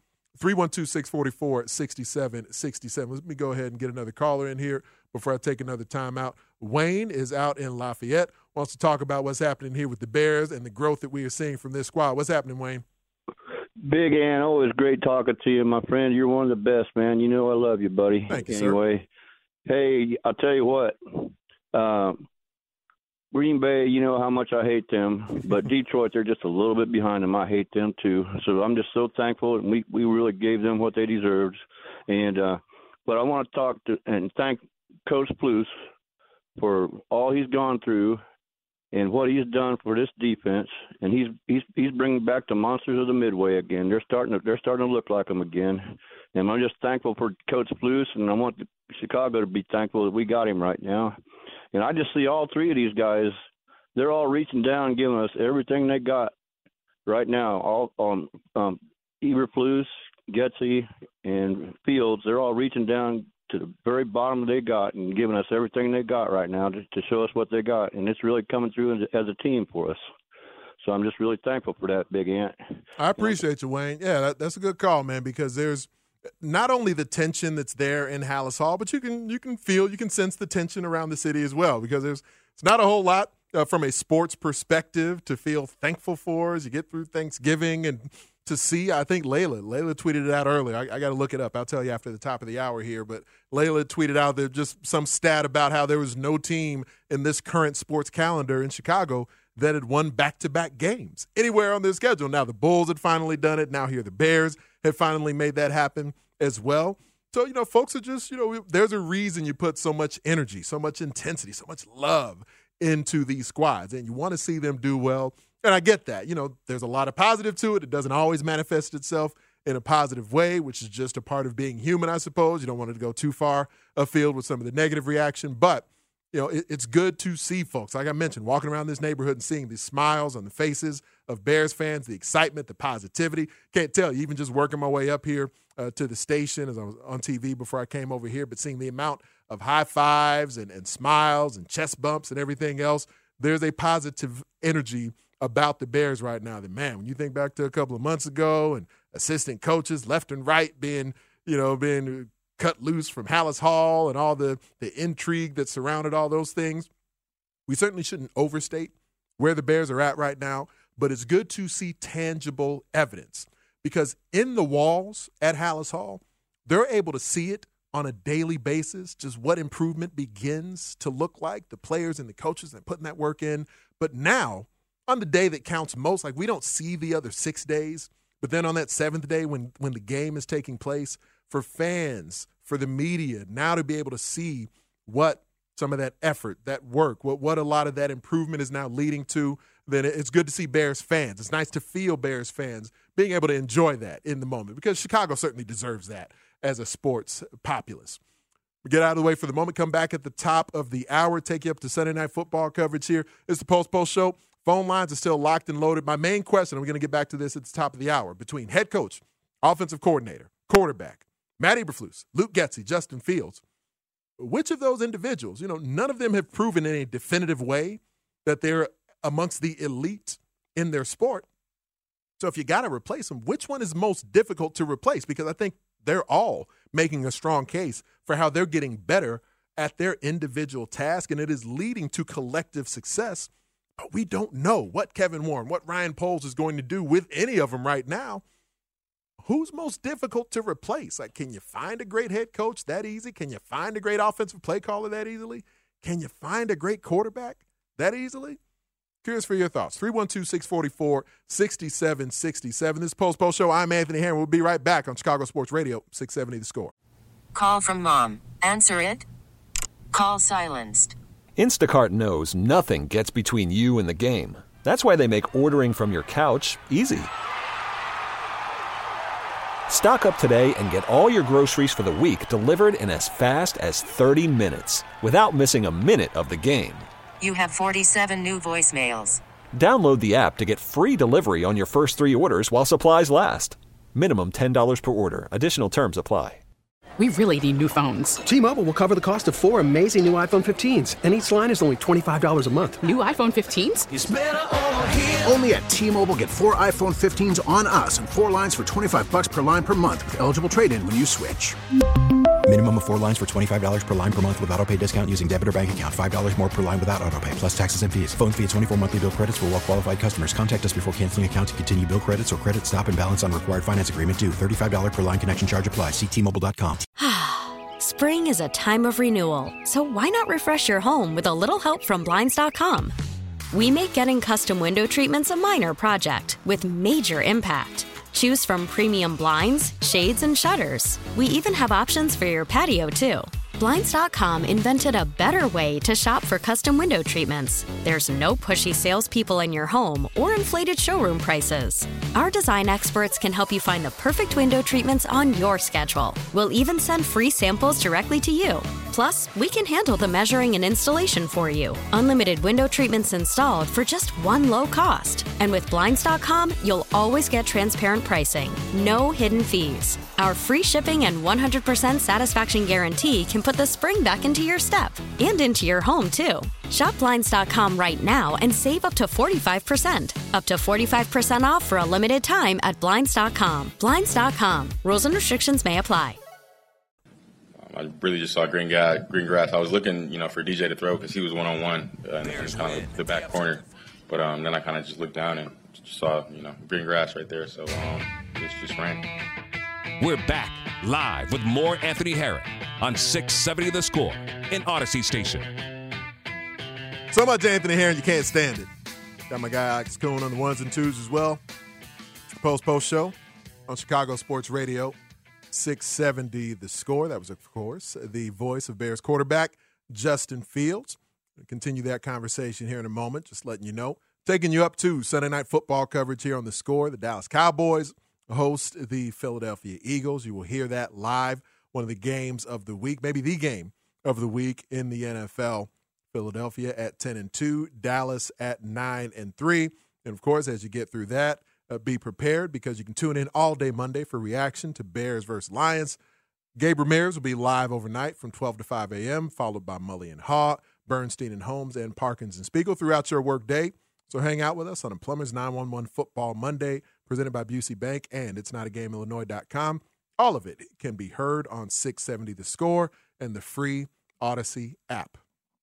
312-644-6767. Let me go ahead and get another caller in here before I take another timeout. Wayne is out in Lafayette, wants to talk about what's happening here with the Bears and the growth that we are seeing from this squad. What's happening, Wayne? Big Ant, always great talking to you, my friend. You're one of the best, man. You know I love you, buddy. Thank you, anyway, sir. Hey, I'll tell you what. Green Bay, you know how much I hate them, but Detroit, they're just a little bit behind them. I hate them too. So I'm just so thankful, and we really gave them what they deserved. And but I want to talk to and thank Coach Pluse for all he's gone through and what he's done for this defense. And he's bringing back the monsters of the Midway again. They're starting to look like them again. And I'm just thankful for Coach Pluse, and I want Chicago to be thankful that we got him right now. And I just see all three of these guys, they're all reaching down and giving us everything they got right now. All on Eberflus, Getsy, and Fields, they're all reaching down to the very bottom they got and giving us everything they got right now to show us what they got. And it's really coming through as a team for us. So I'm just really thankful for that, Big Ant. I appreciate you, Wayne. Yeah, that's a good call, man, because there's not only the tension that's there in Halas Hall, but you can sense the tension around the city as well, because it's not a whole lot from a sports perspective to feel thankful for as you get through Thanksgiving and to see. I think Layla tweeted it out earlier. I got to look it up. I'll tell you after the top of the hour here. But Layla tweeted out there just some stat about how there was no team in this current sports calendar in Chicago that had won back-to-back games anywhere on their schedule. Now the Bulls had finally done it. Now here the Bears have finally made that happen as well. So, folks are just, there's a reason you put so much energy, so much intensity, so much love into these squads, and you want to see them do well. And I get that. There's a lot of positive to it. It doesn't always manifest itself in a positive way, which is just a part of being human, I suppose. You don't want it to go too far afield with some of the negative reaction. But, it's good to see folks, like I mentioned, walking around this neighborhood and seeing these smiles on the faces of Bears fans, the excitement, the positivity. Can't tell you, even just working my way up here to the station as I was on TV before I came over here, but seeing the amount of high fives and smiles and chest bumps and everything else, there's a positive energy about the Bears right now that, man, when you think back to a couple of months ago and assistant coaches left and right being cut loose from Halas Hall and all the intrigue that surrounded all those things, we certainly shouldn't overstate where the Bears are at right now, but it's good to see tangible evidence, because in the walls at Halas Hall, they're able to see it on a daily basis, just what improvement begins to look like, the players and the coaches that putting that work in. But now, on the day that counts most, like we don't see the other 6 days, but then on that seventh day when the game is taking place, for fans, for the media, now to be able to see what some of that effort, that work, what a lot of that improvement is now leading to, then it's good to see Bears fans. It's nice to feel Bears fans being able to enjoy that in the moment, because Chicago certainly deserves that as a sports populace. We get out of the way for the moment, come back at the top of the hour, take you up to Sunday Night Football coverage here. It's the Post Show. Phone lines are still locked and loaded. My main question, and we're going to get back to this at the top of the hour, between head coach, offensive coordinator, quarterback, Matt Eberflus, Luke Getsy, Justin Fields, which of those individuals, none of them have proven in a definitive way that they're amongst the elite in their sport. So if you got to replace them, which one is most difficult to replace? Because I think they're all making a strong case for how they're getting better at their individual task, and it is leading to collective success. But we don't know what Kevin Warren, what Ryan Poles is going to do with any of them right now. Who's most difficult to replace? Like, can you find a great head coach that easy? Can you find a great offensive play caller that easily? Can you find a great quarterback that easily? Curious for your thoughts. 312-644-6767. This is Post Show. I'm Anthony Herron. We'll be right back on Chicago Sports Radio, 670 The Score. Call from mom. Answer it. Call silenced. Instacart knows nothing gets between you and the game. That's why they make ordering from your couch easy. Stock up today and get all your groceries for the week delivered in as fast as 30 minutes without missing a minute of the game. You have 47 new voicemails. Download the app to get free delivery on your first 3 orders while supplies last. Minimum $10 per order. Additional terms apply. We really need new phones. T-Mobile will cover the cost of 4 amazing new iPhone 15s, and each line is only $25 a month. New iPhone 15s? It's better over here. Only at T-Mobile, get 4 iPhone 15s on us and 4 lines for $25 per line per month with eligible trade-in when you switch. Minimum of 4 lines for $25 per line per month with autopay discount using debit or bank account. $5 more per line without autopay, plus taxes and fees. Phone fee at 24 monthly bill credits for well-qualified customers. Contact us before canceling account to continue bill credits or credit stop and balance on required finance agreement due. $35 per line connection charge applies. See T-Mobile.com. Spring is a time of renewal, so why not refresh your home with a little help from Blinds.com? We make getting custom window treatments a minor project with major impact. Choose from premium blinds, shades, and shutters. We even have options for your patio, too. Blinds.com invented a better way to shop for custom window treatments. There's no pushy salespeople in your home or inflated showroom prices. Our design experts can help you find the perfect window treatments on your schedule. We'll even send free samples directly to you. Plus, we can handle the measuring and installation for you. Unlimited window treatments installed for just one low cost. And with Blinds.com, you'll always get transparent pricing. No hidden fees. Our free shipping and 100% satisfaction guarantee can put the spring back into your step and into your home, too. Shop Blinds.com right now and save up to 45%. Up to 45% off for a limited time at Blinds.com. Blinds.com. Rules and restrictions may apply. I really just saw green grass. I was looking, for DJ to throw because he was one-on-one in kind of the back corner. But then I kind of just looked down and just saw, green grass right there. So it just ran. We're back live with more Anthony Herron on 670 The Score in Odyssey Station. So much Anthony Herron, you can't stand it. Got my guy Alex Coon on the ones and twos as well. Post Show on Chicago Sports Radio, 670 The Score. That was, of course, the voice of Bears quarterback Justin Fields. We'll continue that conversation here in a moment, just letting you know. Taking you up to Sunday Night Football coverage here on The Score. The Dallas Cowboys host the Philadelphia Eagles. You will hear that live, one of the games of the week, maybe the game of the week in the NFL. Philadelphia at 10-2, Dallas at 9-3. And, of course, as you get through that, be prepared because you can tune in all day Monday for reaction to Bears versus Lions. Gabe Ramirez will be live overnight from 12 to 5 a.m., followed by Mully and Haw, Bernstein and Holmes, and Parkins and Spiegel throughout your workday. So hang out with us on a Plumbers 911 Football Monday, presented by Busey Bank and itsnotagameillinois.com. All of it can be heard on 670 The Score and the free Odyssey app.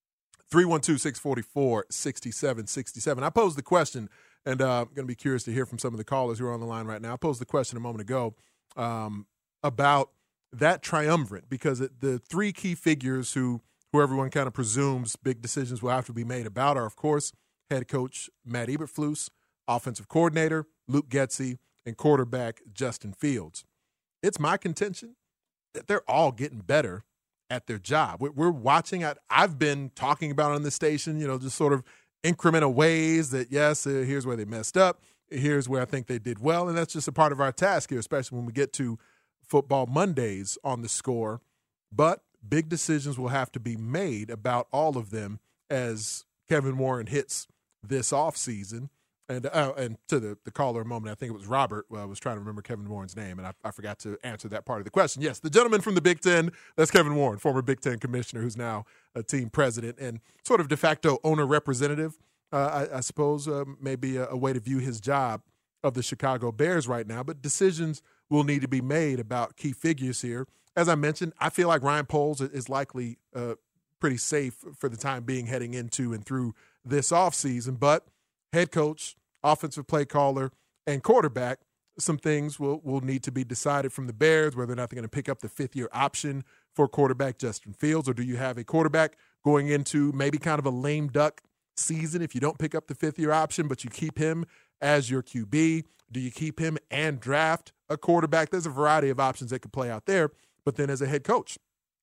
312-644-6767. I posed the question, and I'm going to be curious to hear from some of the callers who are on the line right now. I posed the question a moment ago about that triumvirate, because the three key figures who everyone kind of presumes big decisions will have to be made about are, of course, head coach Matt Eberflus, offensive coordinator Luke Getsy, and quarterback Justin Fields. It's my contention that they're all getting better at their job. We're watching. I've been talking about on this station, just sort of incremental ways that, yes, here's where they messed up. Here's where I think they did well. And that's just a part of our task here, especially when we get to Football Mondays on The Score. But big decisions will have to be made about all of them as Kevin Warren hits this offseason. And to the caller a moment, I think it was Robert, I was trying to remember Kevin Warren's name, and I forgot to answer that part of the question. Yes, the gentleman from the Big Ten, that's Kevin Warren, former Big Ten commissioner who's now a team president and sort of de facto owner representative, I suppose, maybe a way to view his job of the Chicago Bears right now. But decisions will need to be made about key figures here. As I mentioned, I feel like Ryan Poles is likely pretty safe for the time being heading into and through this offseason. But head coach, offensive play caller, and quarterback, some things will need to be decided from the Bears, whether or not they're going to pick up the fifth-year option for quarterback Justin Fields, or do you have a quarterback going into maybe kind of a lame duck season if you don't pick up the fifth-year option, but you keep him as your QB? Do you keep him and draft a quarterback? There's a variety of options that could play out there. But then as a head coach,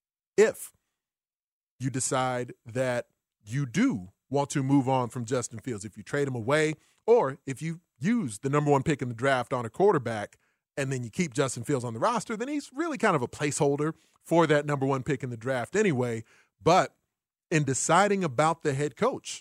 if you decide that you do want to move on from Justin Fields, if you trade him away, or if you use the number one pick in the draft on a quarterback and then you keep Justin Fields on the roster, then he's really kind of a placeholder for that number one pick in the draft anyway. But in deciding about the head coach,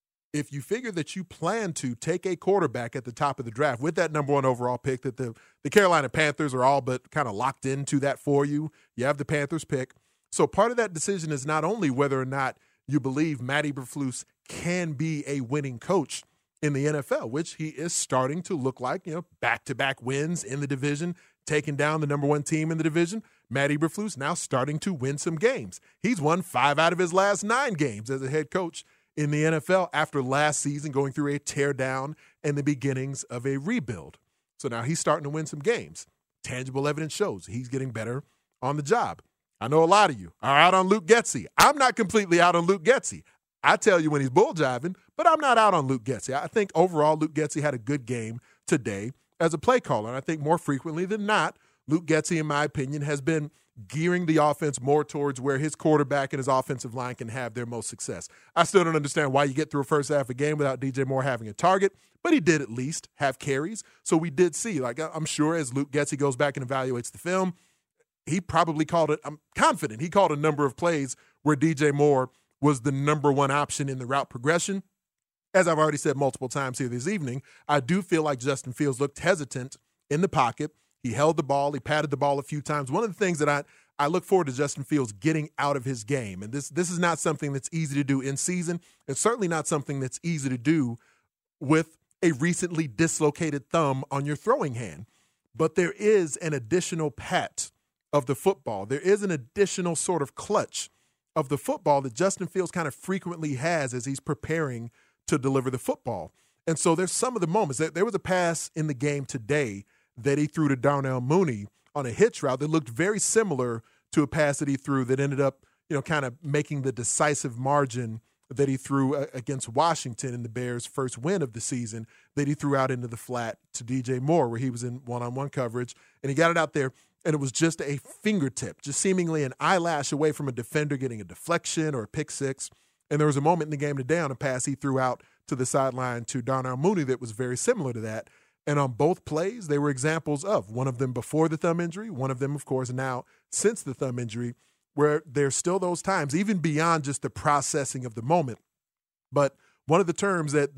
if you figure that you plan to take a quarterback at the top of the draft with that number one overall pick, that the Carolina Panthers are all but kind of locked into that for you. You have the Panthers pick. So part of that decision is not only whether or not you believe Matt Eberflus can be a winning coach in the NFL, which he is starting to look like, back-to-back wins in the division, taking down the number one team in the division. Matt Eberflus now starting to win some games. He's won 5 out of his last 9 games as a head coach in the NFL after last season going through a teardown and the beginnings of a rebuild. So now he's starting to win some games. Tangible evidence shows he's getting better on the job. I know a lot of you are out on Luke Getsy. I'm not completely out on Luke Getsy. I tell you when he's bull jiving, but I'm not out on Luke Getsy. I think overall Luke Getsy had a good game today as a play caller. And I think more frequently than not, Luke Getsy, in my opinion, has been gearing the offense more towards where his quarterback and his offensive line can have their most success. I still don't understand why you get through a first half of a game without DJ Moore having a target, but he did at least have carries. So we did see, I'm sure as Luke Getsy goes back and evaluates the film, he probably called it, I'm confident, he called a number of plays where DJ Moore was the number one option in the route progression. As I've already said multiple times here this evening, I do feel like Justin Fields looked hesitant in the pocket. He held the ball. He patted the ball a few times. One of the things that I look forward to Justin Fields getting out of his game, and this is not something that's easy to do in season. It's certainly not something that's easy to do with a recently dislocated thumb on your throwing hand. But there is an additional pat of the football. There is an additional sort of clutch of the football that Justin Fields kind of frequently has as he's preparing to deliver the football. And so there's some of the moments. There was a pass in the game today that he threw to Darnell Mooney on a hitch route that looked very similar to a pass that he threw that ended up, kind of making the decisive margin that he threw against Washington in the Bears' first win of the season, that he threw out into the flat to DJ Moore, where he was in one-on-one coverage, and he got it out there. And it was just a fingertip, just seemingly an eyelash away from a defender getting a deflection or a pick six. And there was a moment in the game today on a pass he threw out to the sideline to Darnell Mooney that was very similar to that. And on both plays, they were examples of one of them before the thumb injury, one of them, of course, now since the thumb injury, where there's still those times, even beyond just the processing of the moment. But one of the terms that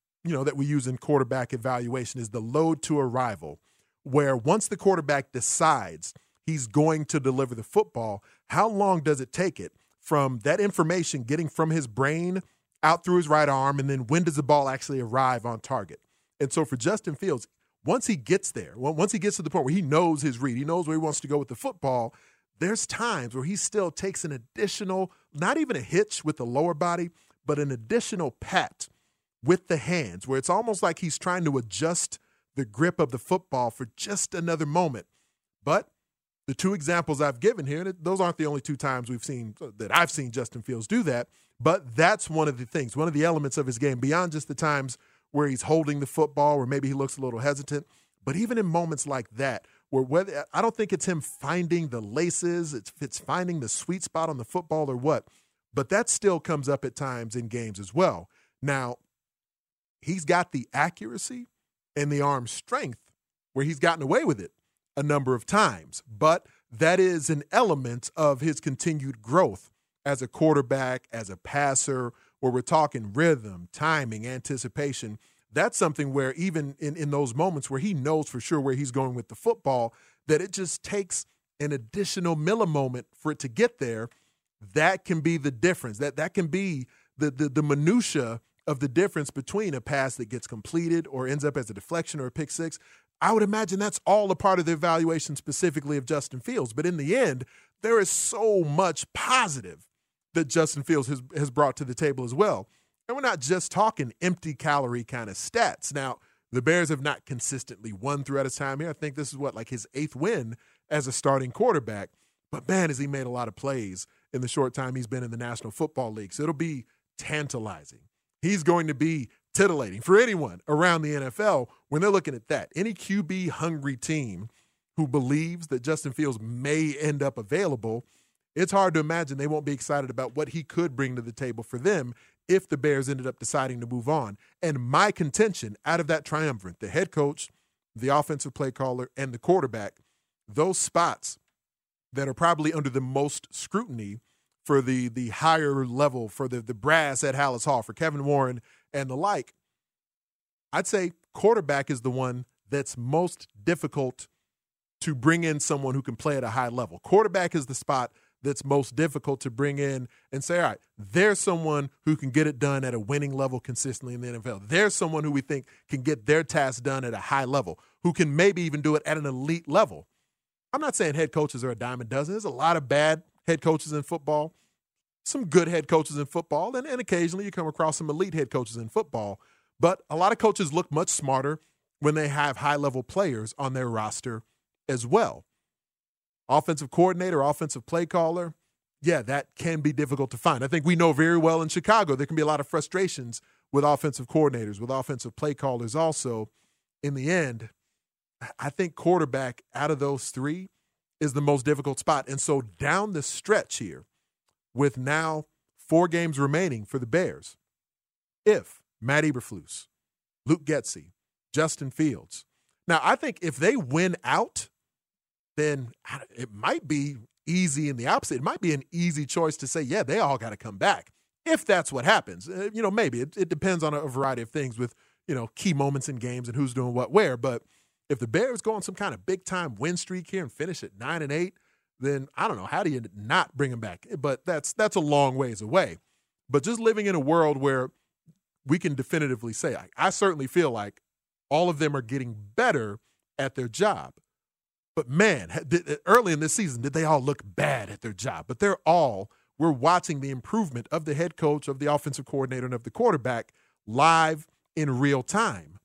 we use in quarterback evaluation is the load to arrival, where once the quarterback decides he's going to deliver the football, how long does it take it from that information getting from his brain out through his right arm, and then when does the ball actually arrive on target? And so for Justin Fields, once he gets there, once he gets to the point where he knows his read, he knows where he wants to go with the football, there's times where he still takes an additional, not even a hitch with the lower body, but an additional pat with the hands, where it's almost like he's trying to adjust the grip of the football for just another moment. But the 2 examples I've given here, those aren't the only 2 times I've seen Justin Fields do that, but that's one of the things, one of the elements of his game, beyond just the times where he's holding the football, where maybe he looks a little hesitant, but even in moments like that, where I don't think it's him finding the laces, it's finding the sweet spot on the football or what, but that still comes up at times in games as well. Now, he's got the accuracy and the arm strength where he's gotten away with it a number of times. But that is an element of his continued growth as a quarterback, as a passer, where we're talking rhythm, timing, anticipation. That's something where even in those moments where he knows for sure where he's going with the football, that it just takes an additional millimoment for it to get there. That can be the difference. That can be the minutia of the difference between a pass that gets completed or ends up as a deflection or a pick six. I would imagine that's all a part of the evaluation specifically of Justin Fields. But in the end, there is so much positive that Justin Fields has brought to the table as well. And we're not just talking empty calorie kind of stats. Now, the Bears have not consistently won throughout his time here. I think this is like his 8th win as a starting quarterback. But, man, has he made a lot of plays in the short time he's been in the National Football League. So it'll be tantalizing. He's going to be titillating for anyone around the NFL when they're looking at that. Any QB-hungry team who believes that Justin Fields may end up available, it's hard to imagine they won't be excited about what he could bring to the table for them if the Bears ended up deciding to move on. And my contention out of that triumvirate, the head coach, the offensive play caller, and the quarterback, those spots that are probably under the most scrutiny for the higher level, for the brass at Halas Hall, for Kevin Warren and the like, I'd say quarterback is the one that's most difficult to bring in someone who can play at a high level. Quarterback is the spot that's most difficult to bring in and say, all right, there's someone who can get it done at a winning level consistently in the NFL. There's someone who we think can get their task done at a high level, who can maybe even do it at an elite level. I'm not saying head coaches are a dime a dozen. There's a lot of bad head coaches in football, some good head coaches in football, and occasionally you come across some elite head coaches in football. But a lot of coaches look much smarter when they have high-level players on their roster as well. Offensive coordinator, offensive play caller, yeah, that can be difficult to find. I think we know very well in Chicago there can be a lot of frustrations with offensive coordinators, with offensive play callers also. In the end, I think quarterback out of those three is the most difficult spot. And so down the stretch here, with now 4 games remaining for the Bears, if Matt Eberflus, Luke Getsy, Justin Fields. Now, I think if they win out, then it might be easy in the opposite. It might be an easy choice to say, yeah, they all got to come back. If that's what happens. Maybe. It depends on a variety of things with, key moments in games and who's doing what where. But if the Bears go on some kind of big-time win streak here and finish at 9-8, then I don't know. How do you not bring them back? But that's a long ways away. But just living in a world where we can definitively say, I certainly feel like all of them are getting better at their job. But, man, early in this season, did they all look bad at their job? But we're watching the improvement of the head coach, of the offensive coordinator, and of the quarterback live in real time.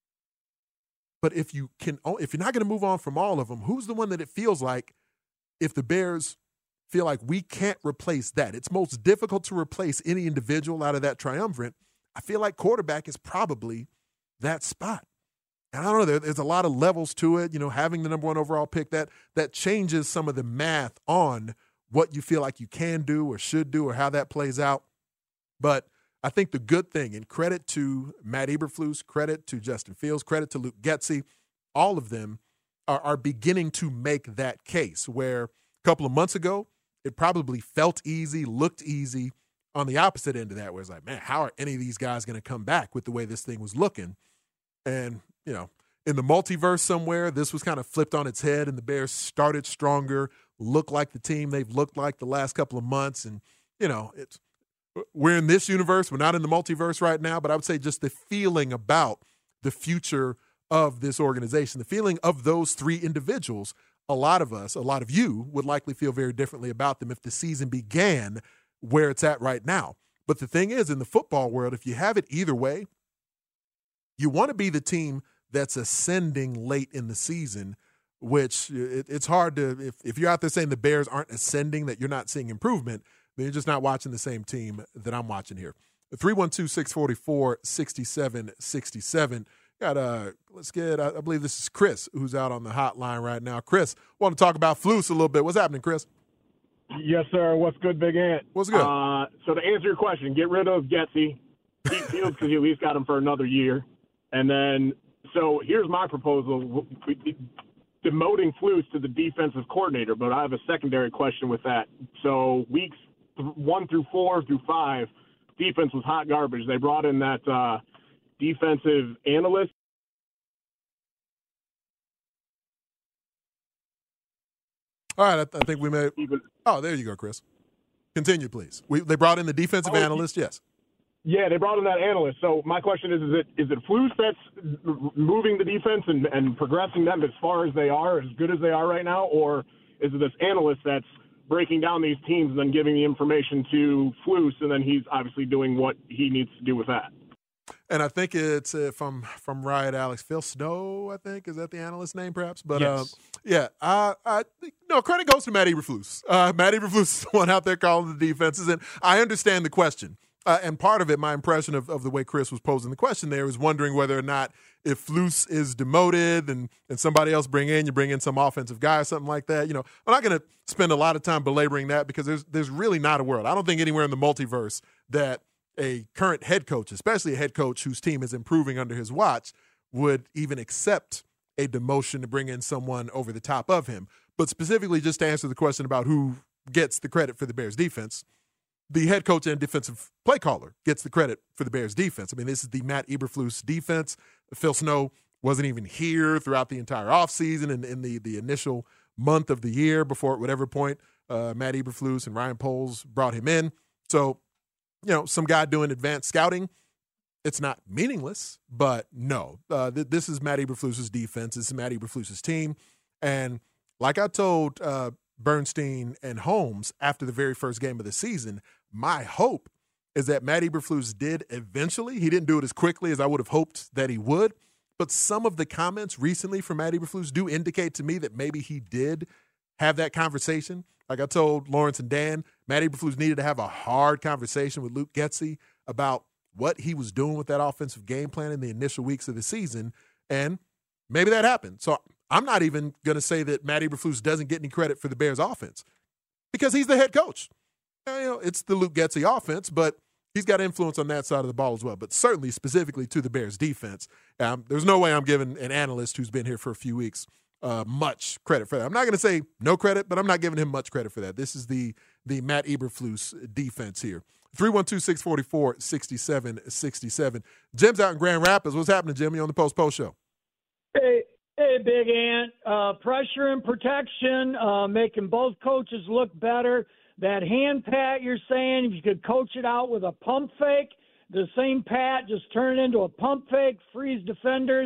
But if you're not going to move on from all of them, who's the one that it feels like, if the Bears feel like we can't replace that, it's most difficult to replace any individual out of that triumvirate, I feel like quarterback is probably that spot. And I don't know, there's a lot of levels to it. Having the number 1 overall pick, that changes some of the math on what you feel like you can do or should do or how that plays out. But I think the good thing, and credit to Matt Eberflus, credit to Justin Fields, credit to Luke Getsy, all of them are beginning to make that case, where a couple of months ago, it probably felt easy, looked easy. On the opposite end of that, where it's like, man, how are any of these guys going to come back with the way this thing was looking? And, in the multiverse somewhere, this was kind of flipped on its head, and the Bears started stronger, looked like the team they've looked like the last couple of months. And, we're in this universe. We're not in the multiverse right now, but I would say just the feeling about the future of this organization, the feeling of those 3 individuals, a lot of you would likely feel very differently about them if the season began where it's at right now. But the thing is, in the football world, if you have it either way, you want to be the team that's ascending late in the season, which it's hard to, if you're out there saying the Bears aren't ascending, that you're not seeing improvement, then you're just not watching the same team that I'm watching here. 312-644-6767. Let's get, I believe this is Chris who's out on the hotline right now. Chris, want to talk about Flus a little bit. What's happening, Chris? Yes, sir. What's good, Big Ant? What's good? So to answer your question, get rid of Getsy, keep Fields because you at least got him for another year. And then, so here's my proposal, demoting Flus to the defensive coordinator, but I have a secondary question with that. So weeks 1 through 4 through 5, defense was hot garbage. They brought in that defensive analyst. All right, I think we may. Oh, there you go, Chris. Continue, please. They brought in the defensive analyst, yes. Yeah, they brought in that analyst. So my question is it Flus that's moving the defense and progressing them as far as they are, as good as they are right now, or is it this analyst that's breaking down these teams and then giving the information to Flus, and then he's obviously doing what he needs to do with that. And I think it's from Riot Alex, Phil Snow, I think. Is that the analyst's name, perhaps? But, yes. Credit goes to Matt Eberflus. Matt Eberflus is the one out there calling the defenses, and I understand the question. And part of it, my impression of the way Chris was posing the question there is wondering whether or not if Flus is demoted and somebody else you bring in some offensive guy or something like that. I'm not going to spend a lot of time belaboring that because there's really not a world. I don't think anywhere in the multiverse that a current head coach, especially a head coach whose team is improving under his watch, would even accept a demotion to bring in someone over the top of him. But specifically, just to answer the question about who gets the credit for the Bears defense, the head coach and defensive play caller gets the credit for the Bears defense. I mean, this is the Matt Eberflus defense. Phil Snow wasn't even here throughout the entire offseason and in the initial month of the year before at whatever point Matt Eberflus and Ryan Poles brought him in. So, some guy doing advanced scouting, it's not meaningless, but no. This is Matt Eberflus's defense. This is Matt Eberflus's team. And like I told Bernstein and Holmes after the very first game of the season, my hope is that Matt Eberflus did eventually. He didn't do it as quickly as I would have hoped that he would, but some of the comments recently from Matt Eberflus do indicate to me that maybe he did have that conversation. Like I told Lawrence and Dan, Matt Eberflus needed to have a hard conversation with Luke Getsy about what he was doing with that offensive game plan in the initial weeks of the season, and maybe that happened. So I'm not even going to say that Matt Eberflus doesn't get any credit for the Bears offense because he's the head coach. It's the Luke Getsy offense, but he's got influence on that side of the ball as well. But certainly specifically to the Bears defense, there's no way I'm giving an analyst who's been here for a few weeks much credit for that. I'm not going to say no credit, but I'm not giving him much credit for that. This is the Matt Eberflus defense here. 312-644-6767. Jim's out in Grand Rapids. What's happening, Jimmy, on the Post Show? Hey, Big Ant. Pressure and protection, making both coaches look better. That hand pat you're saying, if you could coach it out with a pump fake, the same pat, just turn it into a pump fake, freeze defenders.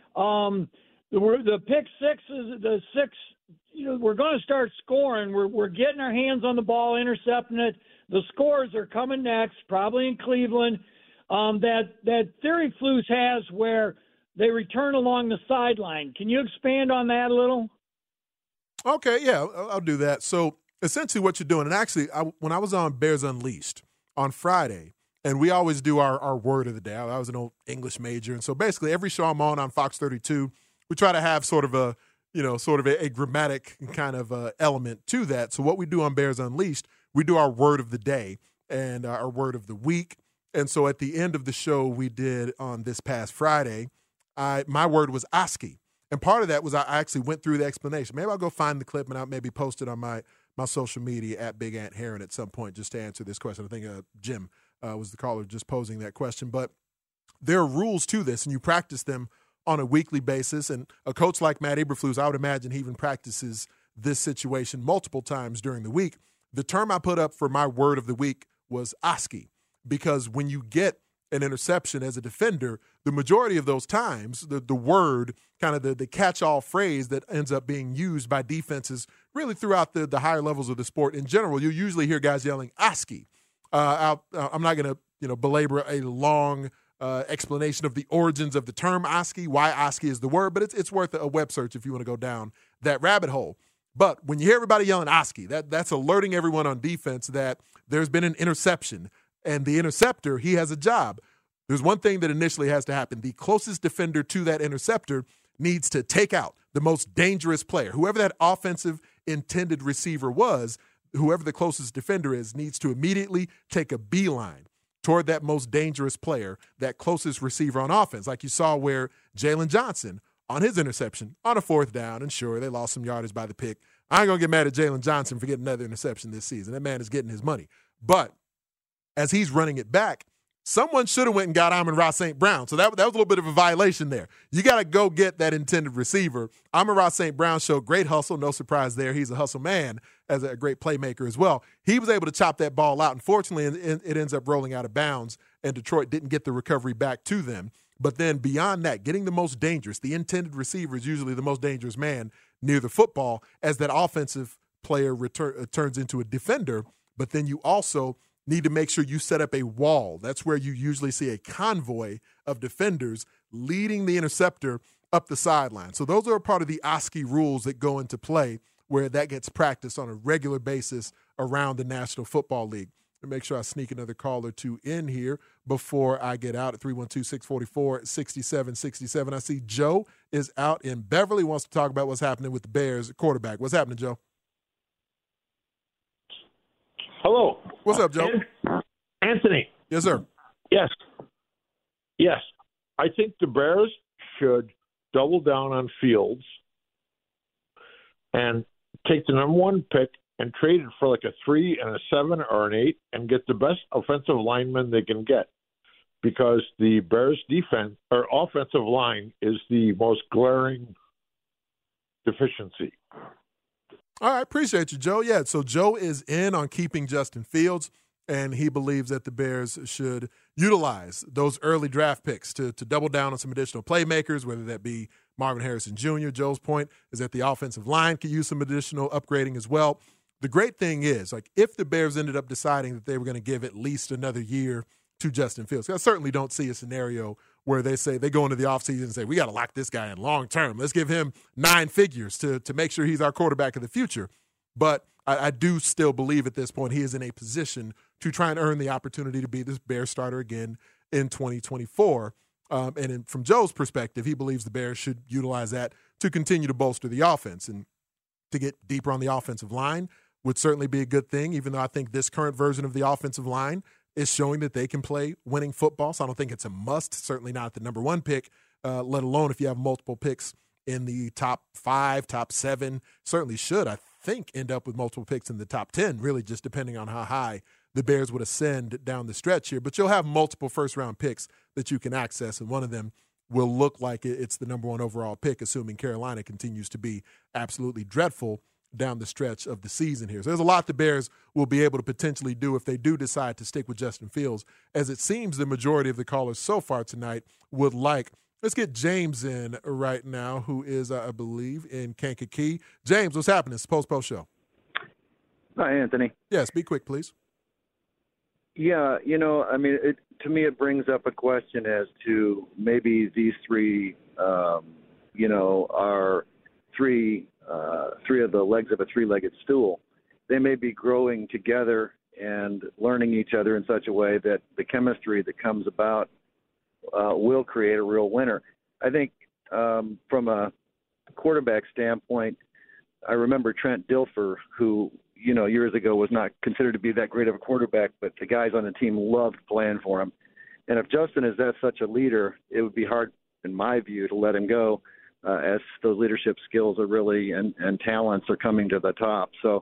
The pick sixes, we're going to start scoring. We're getting our hands on the ball, intercepting it. The scores are coming next, probably in Cleveland. That theory Flus has where they return along the sideline. Can you expand on that a little? Okay, yeah, I'll do that. So essentially what you're doing, and actually when I was on Bears Unleashed on Friday, and we always do our word of the day. I was an old English major, and so basically every show I'm on Fox 32, we try to have sort of a grammatic kind of element to that. So what we do on Bears Unleashed, we do our word of the day and our word of the week. And so at the end of the show we did on this past Friday, my word was ASCII. And part of that was I actually went through the explanation. Maybe I'll go find the clip and I'll maybe post it on my social media at Big Ant Heron at some point just to answer this question. I think Jim was the caller just posing that question. But there are rules to this, and you practice them on a weekly basis. And a coach like Matt Eberflus, I would imagine he even practices this situation multiple times during the week. The term I put up for my word of the week was ASCII, because when you get an interception as a defender, the majority of those times, the word, kind of the catch-all phrase that ends up being used by defenses really throughout the higher levels of the sport in general, you usually hear guys yelling ASCII. I'm not going to belabor a long explanation of the origins of the term ASCII, why ASCII is the word, but it's worth a web search if you want to go down that rabbit hole. But when you hear everybody yelling ASCII, that's alerting everyone on defense that there's been an interception, and the interceptor, he has a job. There's one thing that initially has to happen. The closest defender to that interceptor needs to take out the most dangerous player. Whoever that offensive intended receiver was, whoever the closest defender is, needs to immediately take a beeline toward that most dangerous player, that closest receiver on offense, like you saw where Jalen Johnson on his interception on a fourth down, and sure, they lost some yardage by the pick. I ain't going to get mad at Jalen Johnson for getting another interception this season. That man is getting his money. But as he's running it back, someone should have went and got Amon-Ra St. Brown. So that was a little bit of a violation there. You got to go get that intended receiver. Amon-Ra St. Brown showed great hustle. No surprise there. He's a hustle man, as a great playmaker as well. He was able to chop that ball out. Unfortunately, it ends up rolling out of bounds, and Detroit didn't get the recovery back to them. But then beyond that, getting the most dangerous, the intended receiver is usually the most dangerous man near the football as that offensive player turns into a defender, but then you also need to make sure you set up a wall. That's where you usually see a convoy of defenders leading the interceptor up the sideline. So those are a part of the OSCE rules that go into play, where that gets practiced on a regular basis around the National Football League. And make sure I sneak another call or two in here before I get out at 312-644-6767. I see Joe is out in Beverly, wants to talk about what's happening with the Bears quarterback. What's happening, Joe? Hello. What's up, Joe? Anthony. Yes, sir. Yes. I think the Bears should double down on Fields and take the number 1 pick and trade it for like a 3 and a 7 or an 8 and get the best offensive lineman they can get, because the Bears defense or offensive line is the most glaring deficiency. All right, appreciate you, Joe. Yeah, so Joe is in on keeping Justin Fields, and he believes that the Bears should utilize those early draft picks to double down on some additional playmakers, whether that be Marvin Harrison Jr. Joe's point is that the offensive line could use some additional upgrading as well. The great thing is, like, if the Bears ended up deciding that they were going to give at least another year to Justin Fields, I certainly don't see a scenario where they say they go into the offseason and say, we got to lock this guy in long term. Let's give him 9 figures to make sure he's our quarterback of the future. But I do still believe at this point he is in a position to try and earn the opportunity to be this Bears starter again in 2024. From Joe's perspective, he believes the Bears should utilize that to continue to bolster the offense. And to get deeper on the offensive line would certainly be a good thing, even though I think this current version of the offensive line is showing that they can play winning football. So I don't think it's a must, certainly not the number 1 pick, let alone if you have multiple picks in the top 5, top 7. Certainly should, I think, end up with multiple picks in the top 10, really just depending on how high the Bears would ascend down the stretch here. But you'll have multiple first-round picks that you can access, and one of them will look like it's the number 1 overall pick, assuming Carolina continues to be absolutely dreadful down the stretch of the season here. So there's a lot the Bears will be able to potentially do if they do decide to stick with Justin Fields, as it seems the majority of the callers so far tonight would like. Let's get James in right now, who is, I believe, in Kankakee. James, what's happening? It's the Post Show. Hi, Anthony. Yes, be quick, please. Yeah, to me it brings up a question as to maybe these 3, are 3 of the legs of a 3-legged stool. They may be growing together and learning each other in such a way that the chemistry that comes about will create a real winner. I think from a quarterback standpoint, I remember Trent Dilfer, who, years ago was not considered to be that great of a quarterback, but the guys on the team loved playing for him. And if Justin is that such a leader, it would be hard, in my view, to let him go as those leadership skills are really and talents are coming to the top. So,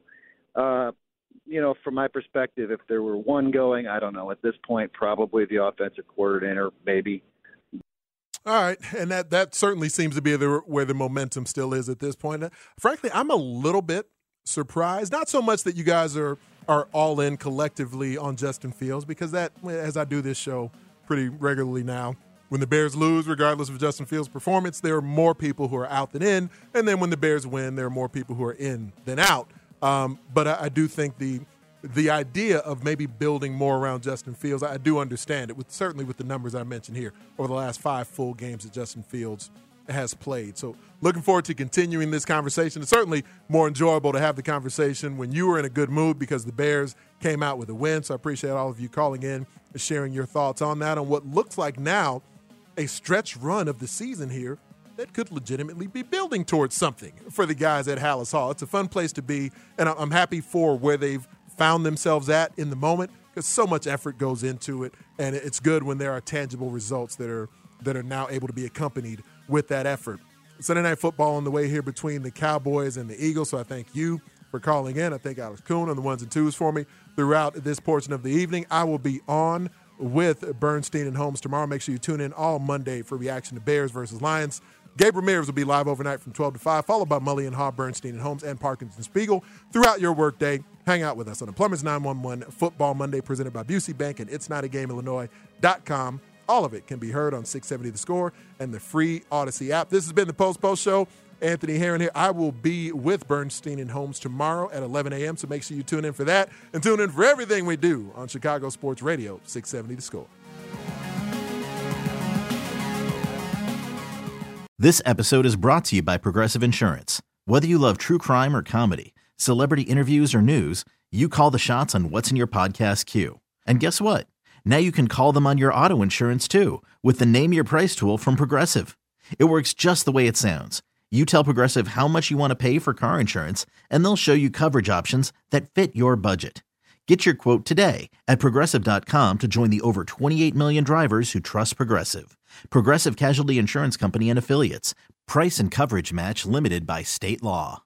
from my perspective, if there were one going, I don't know. At this point, probably the offensive coordinator, maybe. All right, and that certainly seems to be where the momentum still is at this point. Frankly, I'm a little bit surprised. Not so much that you guys are all in collectively on Justin Fields, because that, as I do this show pretty regularly now, when the Bears lose, regardless of Justin Fields' performance, there are more people who are out than in. And then when the Bears win, there are more people who are in than out. But I do think the idea of maybe building more around Justin Fields, I do understand it, certainly with the numbers I mentioned here over the last 5 full games that Justin Fields has played. So looking forward to continuing this conversation. It's certainly more enjoyable to have the conversation when you were in a good mood because the Bears came out with a win. So I appreciate all of you calling in and sharing your thoughts on that, on what looks like now a stretch run of the season here that could legitimately be building towards something for the guys at Hallis Hall. It's a fun place to be, and I'm happy for where they've found themselves at in the moment, because so much effort goes into it, and it's good when there are tangible results that are now able to be accompanied with that effort. Sunday Night Football on the way here between the Cowboys and the Eagles, so I thank you for calling in. I thank Alex Kuhn on the ones and twos for me throughout this portion of the evening. I will be on with Bernstein and Holmes tomorrow. Make sure you tune in all Monday for reaction to Bears versus Lions. Gabe Ramirez will be live overnight from 12 to 5, followed by Mully and Haw, Bernstein and Holmes, and Parkinson Spiegel. Throughout your workday, hang out with us on the Plumbers 911 Football Monday, presented by Busey Bank and It'sNotAGameIllinois.com. All of it can be heard on 670 The Score and the free Odyssey app. This has been the Post Show. Anthony Herron here. I will be with Bernstein and Holmes tomorrow at 11 a.m., so make sure you tune in for that and tune in for everything we do on Chicago Sports Radio, 670 The Score. This episode is brought to you by Progressive Insurance. Whether you love true crime or comedy, celebrity interviews or news, you call the shots on what's in your podcast queue. And guess what? Now you can call them on your auto insurance too with the Name Your Price tool from Progressive. It works just the way it sounds. You tell Progressive how much you want to pay for car insurance, and they'll show you coverage options that fit your budget. Get your quote today at Progressive.com to join the over 28 million drivers who trust Progressive. Progressive Casualty Insurance Company and Affiliates. Price and coverage match limited by state law.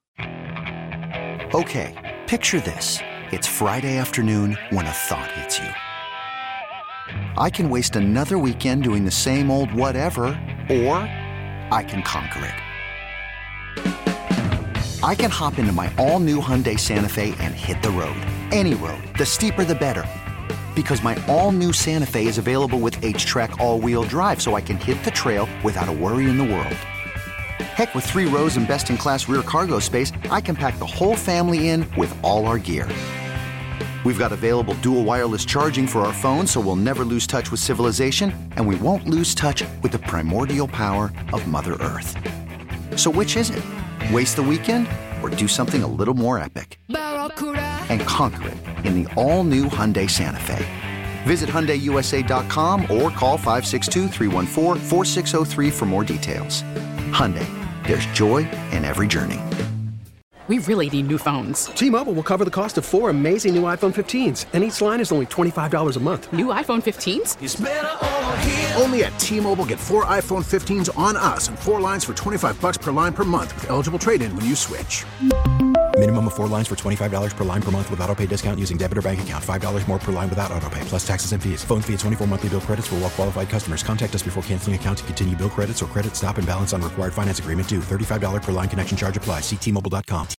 Okay, picture this. It's Friday afternoon when a thought hits you. I can waste another weekend doing the same old whatever, or I can conquer it. I can hop into my all-new Hyundai Santa Fe and hit the road. Any road. The steeper, the better. Because my all-new Santa Fe is available with H-Track all-wheel drive, so I can hit the trail without a worry in the world. Heck, with 3 rows and best-in-class rear cargo space, I can pack the whole family in with all our gear. We've got available dual wireless charging for our phones, so we'll never lose touch with civilization, and we won't lose touch with the primordial power of Mother Earth. So which is it? Waste the weekend or do something a little more epic? And conquer it in the all-new Hyundai Santa Fe. Visit HyundaiUSA.com or call 562-314-4603 for more details. Hyundai, there's joy in every journey. We really need new phones. T-Mobile will cover the cost of 4 amazing new iPhone 15s, and each line is only $25 a month. New iPhone 15s? It's better over here. Only at T-Mobile, get 4 iPhone 15s on us and 4 lines for $25 per line per month with eligible trade-in when you switch. Minimum of 4 lines for $25 per line per month with auto-pay discount using debit or bank account. $5 more per line without auto-pay, plus taxes and fees. Phone fee at 24 monthly bill credits for well-qualified customers. Contact us before canceling account to continue bill credits or credit stop and balance on required finance agreement due. $35 per line connection charge applies. See T-Mobile.com.